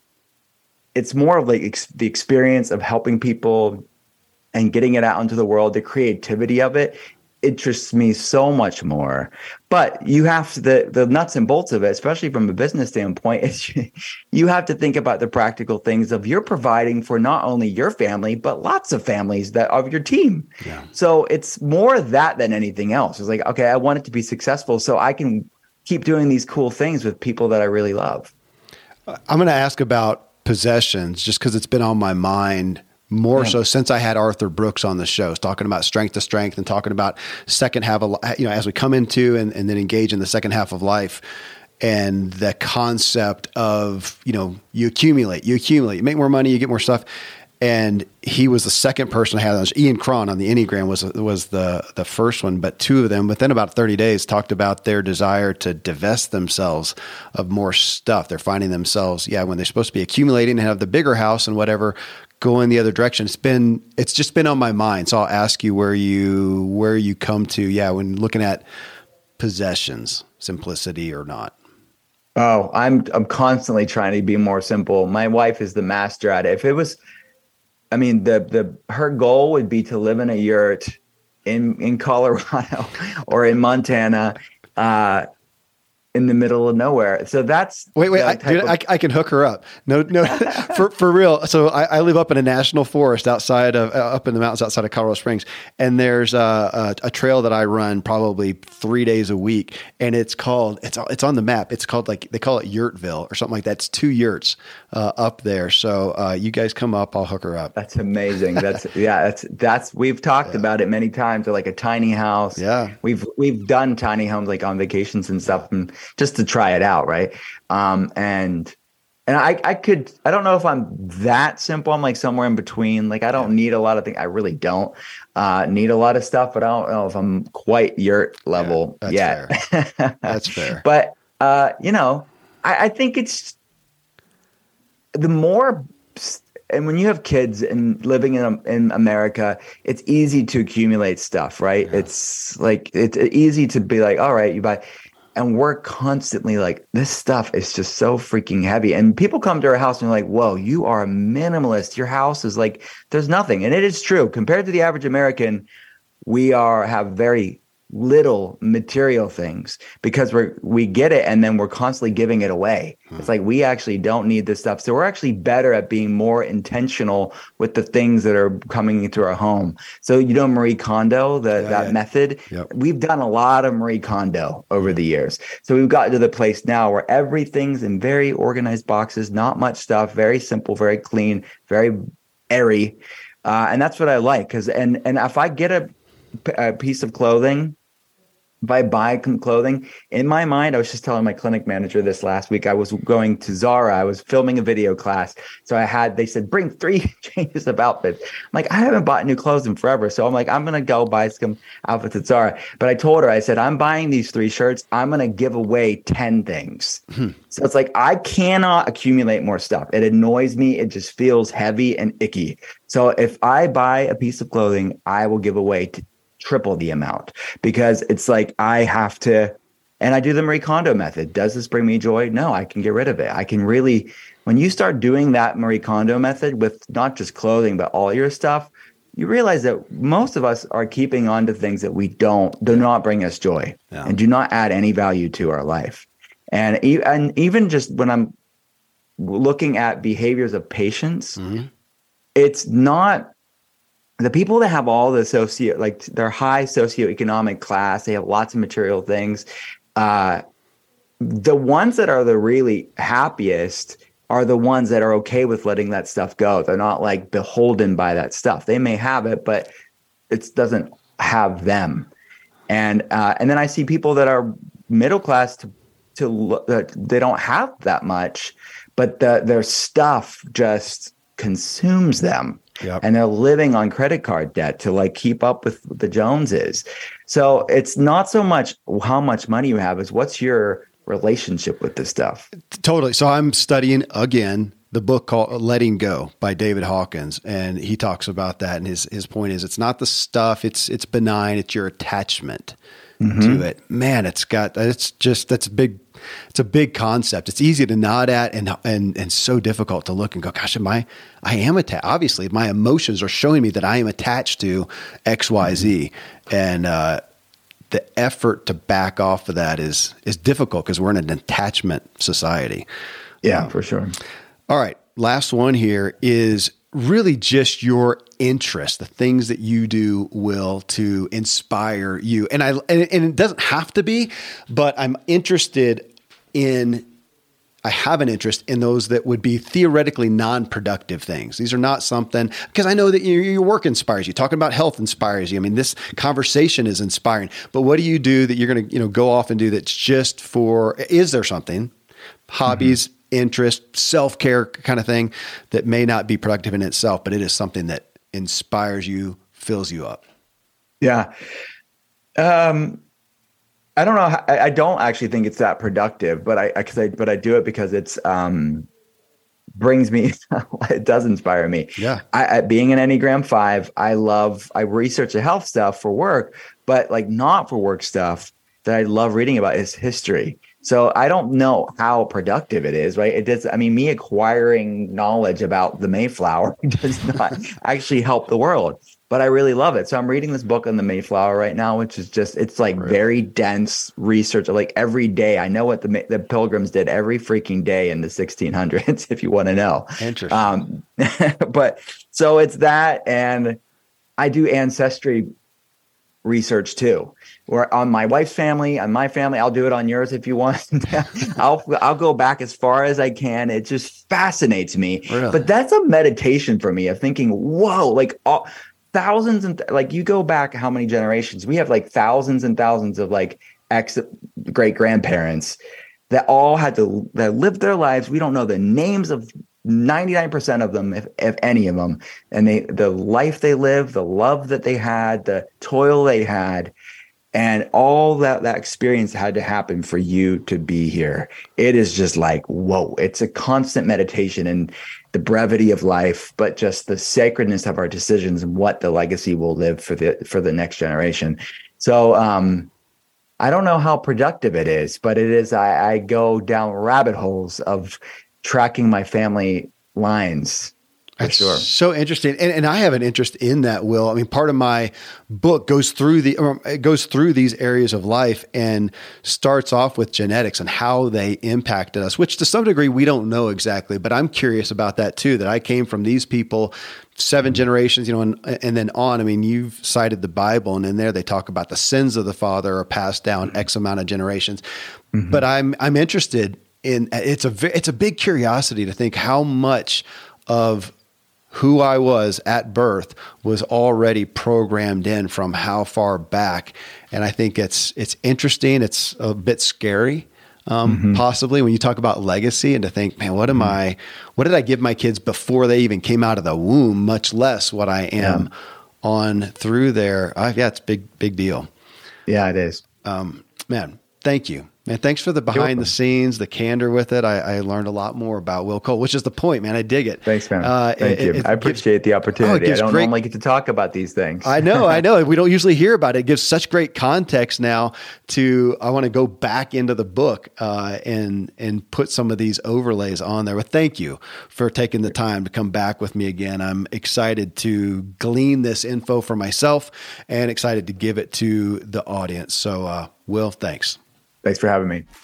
it's more of like the experience of helping people and getting it out into the world. The creativity of it interests me so much more. But you have to, the nuts and bolts of it, especially from a business standpoint, is you have to think about the practical things of, you're providing for not only your family, but lots of families that of your team. Yeah. So it's more that than anything else. It's like, okay, I want it to be successful so I can keep doing these cool things with people that I really love. I'm going to ask about possessions just because it's been on my mind more so since I had Arthur Brooks on the show, talking about strength to strength and talking about second half of, as we come into and then engage in the second half of life, and the concept of, you accumulate, you make more money, you get more stuff. And he was the second person I had on. Ian Cron on the Enneagram was the first one, but two of them within about 30 days talked about their desire to divest themselves of more stuff. They're finding themselves, when they're supposed to be accumulating and have the bigger house and whatever, going the other direction. It's just been on my mind. So I'll ask you where you come to, when looking at possessions, simplicity or not. Oh, I'm constantly trying to be more simple. My wife is the master at it. If it was, her goal would be to live in a yurt in Colorado or in Montana, in the middle of nowhere. So that's I can hook her up. No, for real. So I live up in a national forest outside of up in the mountains outside of Colorado Springs, and there's a trail that I run probably 3 days a week, and it's on the map. It's called, like, they call it Yurtville or something like that. It's 2 yurts up there. So you guys come up, I'll hook her up. That's amazing. That's we've talked about it many times. Or like a tiny house. Yeah, we've done tiny homes like on vacations and stuff. And just to try it out. Right. And I don't know if I'm that simple. I'm like somewhere in between. Like, I don't need a lot of things. I really don't need a lot of stuff, but I don't know if I'm quite yurt level yet. Fair. That's fair. But, I think it's the more, and when you have kids and living in America, it's easy to accumulate stuff, right? Yeah. It's like, it's easy to be like, all right, you buy. And we're constantly like, this stuff is just so freaking heavy. And people come to our house and they're like, whoa, you are a minimalist. Your house is like, there's nothing. And it is true. Compared to the average American, we have very little material things because we get it and then we're constantly giving it away. It's like, we actually don't need this stuff. So we're actually better at being more intentional with the things that are coming into our home. So, Marie Kondo, that method, we've done a lot of Marie Kondo over the years. So we've gotten to the place now where everything's in very organized boxes, not much stuff, very simple, very clean, very airy. And that's what I like. And if I get a piece of clothing, if I buy clothing, in my mind, I was just telling my clinic manager this last week, I was going to Zara. I was filming a video class. So they said, bring 3 changes of outfits. I'm like, I haven't bought new clothes in forever. So I'm like, I'm going to go buy some outfits at Zara. But I told her, I said, I'm buying these 3 shirts. I'm going to give away 10 things. So it's like, I cannot accumulate more stuff. It annoys me. It just feels heavy and icky. So if I buy a piece of clothing, I will give away triple the amount, because it's like, I have to And I do the Marie Kondo method. Does this bring me joy? No, I can get rid of it. I can really, when you start doing that Marie Kondo method with not just clothing, but all your stuff, you realize that most of us are keeping on to things that do not bring us joy and do not add any value to our life. And even just when I'm looking at behaviors of patience, it's not the people that have all the like they're high socioeconomic class, they have lots of material things. The ones that are the really happiest are the ones that are okay with letting that stuff go. They're not like beholden by that stuff. They may have it, but it doesn't have them. And then I see people that are middle class they don't have that much, but their stuff just consumes them. Yep. And they're living on credit card debt to like keep up with the Joneses. So it's not so much how much money you have, is what's your relationship with this stuff. Totally. So I'm studying again the book called Letting Go by David Hawkins, and he talks about that. And his point is, it's not the stuff, it's benign. It's your attachment to it. Man, that's a big concept. It's easy to nod at and so difficult to look and go, gosh, I am attached. Obviously my emotions are showing me that I am attached to X, Y, Z. And, the effort to back off of that is difficult because we're in an attachment society. Yeah, for sure. All right. Last one here is really just your interest, the things that you do, Will, to inspire you. And it doesn't have to be, but I have an interest in those that would be theoretically non-productive things. These are not something, because I know that your work inspires you. Talking about health inspires you. I mean, this conversation is inspiring, but what do you do that you're going to, go off and do that's just is there something, hobbies, interest, self-care kind of thing that may not be productive in itself, but it is something that inspires you, fills you up? Yeah. I don't know. I don't actually think it's that productive, but I do it because it's brings me. It does inspire me. Yeah. Being an Enneagram 5, I research the health stuff for work, but like not for work stuff that I love reading about is history. So I don't know how productive it is, right? It does. I mean, me acquiring knowledge about the Mayflower does not actually help the world. But I really love it. So I'm reading this book on the Mayflower right now, which is it's like very dense research. Like every day, I know what the Pilgrims did every freaking day in the 1600s, if you want to know. Interesting. But so it's that. And I do ancestry research too, where on my wife's family, on my family, I'll do it on yours if you want. I'll go back as far as I can. It just fascinates me. Really? But that's a meditation for me of thinking, whoa, like thousands and like you go back how many generations? We have like thousands and thousands of like great grandparents that all that lived their lives. We don't know the names of 99% of them, if any of them, and the life they lived, the love that they had, the toil they had, and all that experience had to happen for you to be here. It is just like, whoa, it's a constant meditation and the brevity of life, but just the sacredness of our decisions and what the legacy will live for the next generation. So I don't know how productive it is, but it is. I go down rabbit holes of tracking my family lines. For sure. So interesting. And I have an interest in that, Will. I mean, part of my book goes through these areas of life and starts off with genetics and how they impacted us, which to some degree we don't know exactly, but I'm curious about that too, that I came from these people 7 generations, and then on. I mean, you've cited the Bible, and in there they talk about the sins of the father are passed down X amount of generations. Mm-hmm. But I'm interested in, it's a big curiosity to think how much of who I was at birth was already programmed in from how far back. And I think it's interesting. It's a bit scary, possibly, when you talk about legacy, and to think, man, what did I give my kids before they even came out of the womb, much less what I am on through there. It's a big deal. Yeah, it is. Man, thank you And thanks for the behind the scenes, the candor with it. I learned a lot more about Will Cole, which is the point, man. I dig it. Thanks, man. Thank you. I appreciate the opportunity. I don't normally get to talk about these things. I know. We don't usually hear about it. It gives such great context now I want to go back into the book and put some of these overlays on there. But thank you for taking the time to come back with me again. I'm excited to glean this info for myself and excited to give it to the audience. So, Will, thanks. Thanks for having me.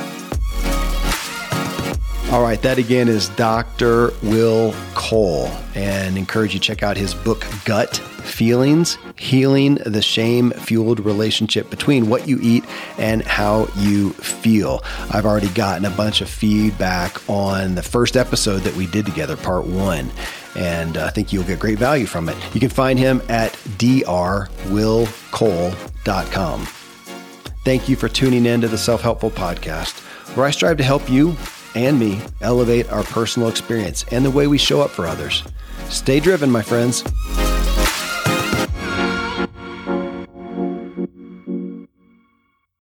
All right. That again is Dr. Will Cole, and encourage you to check out his book, Gut Feelings, Healing the Shame-Fueled Relationship Between What You Eat and How You Feel. I've already gotten a bunch of feedback on the first episode that we did together, part 1. And I think you'll get great value from it. You can find him at drwillcole.com. Thank you for tuning in to the Self-Helpful Podcast, where I strive to help you and me elevate our personal experience and the way we show up for others. Stay driven, my friends.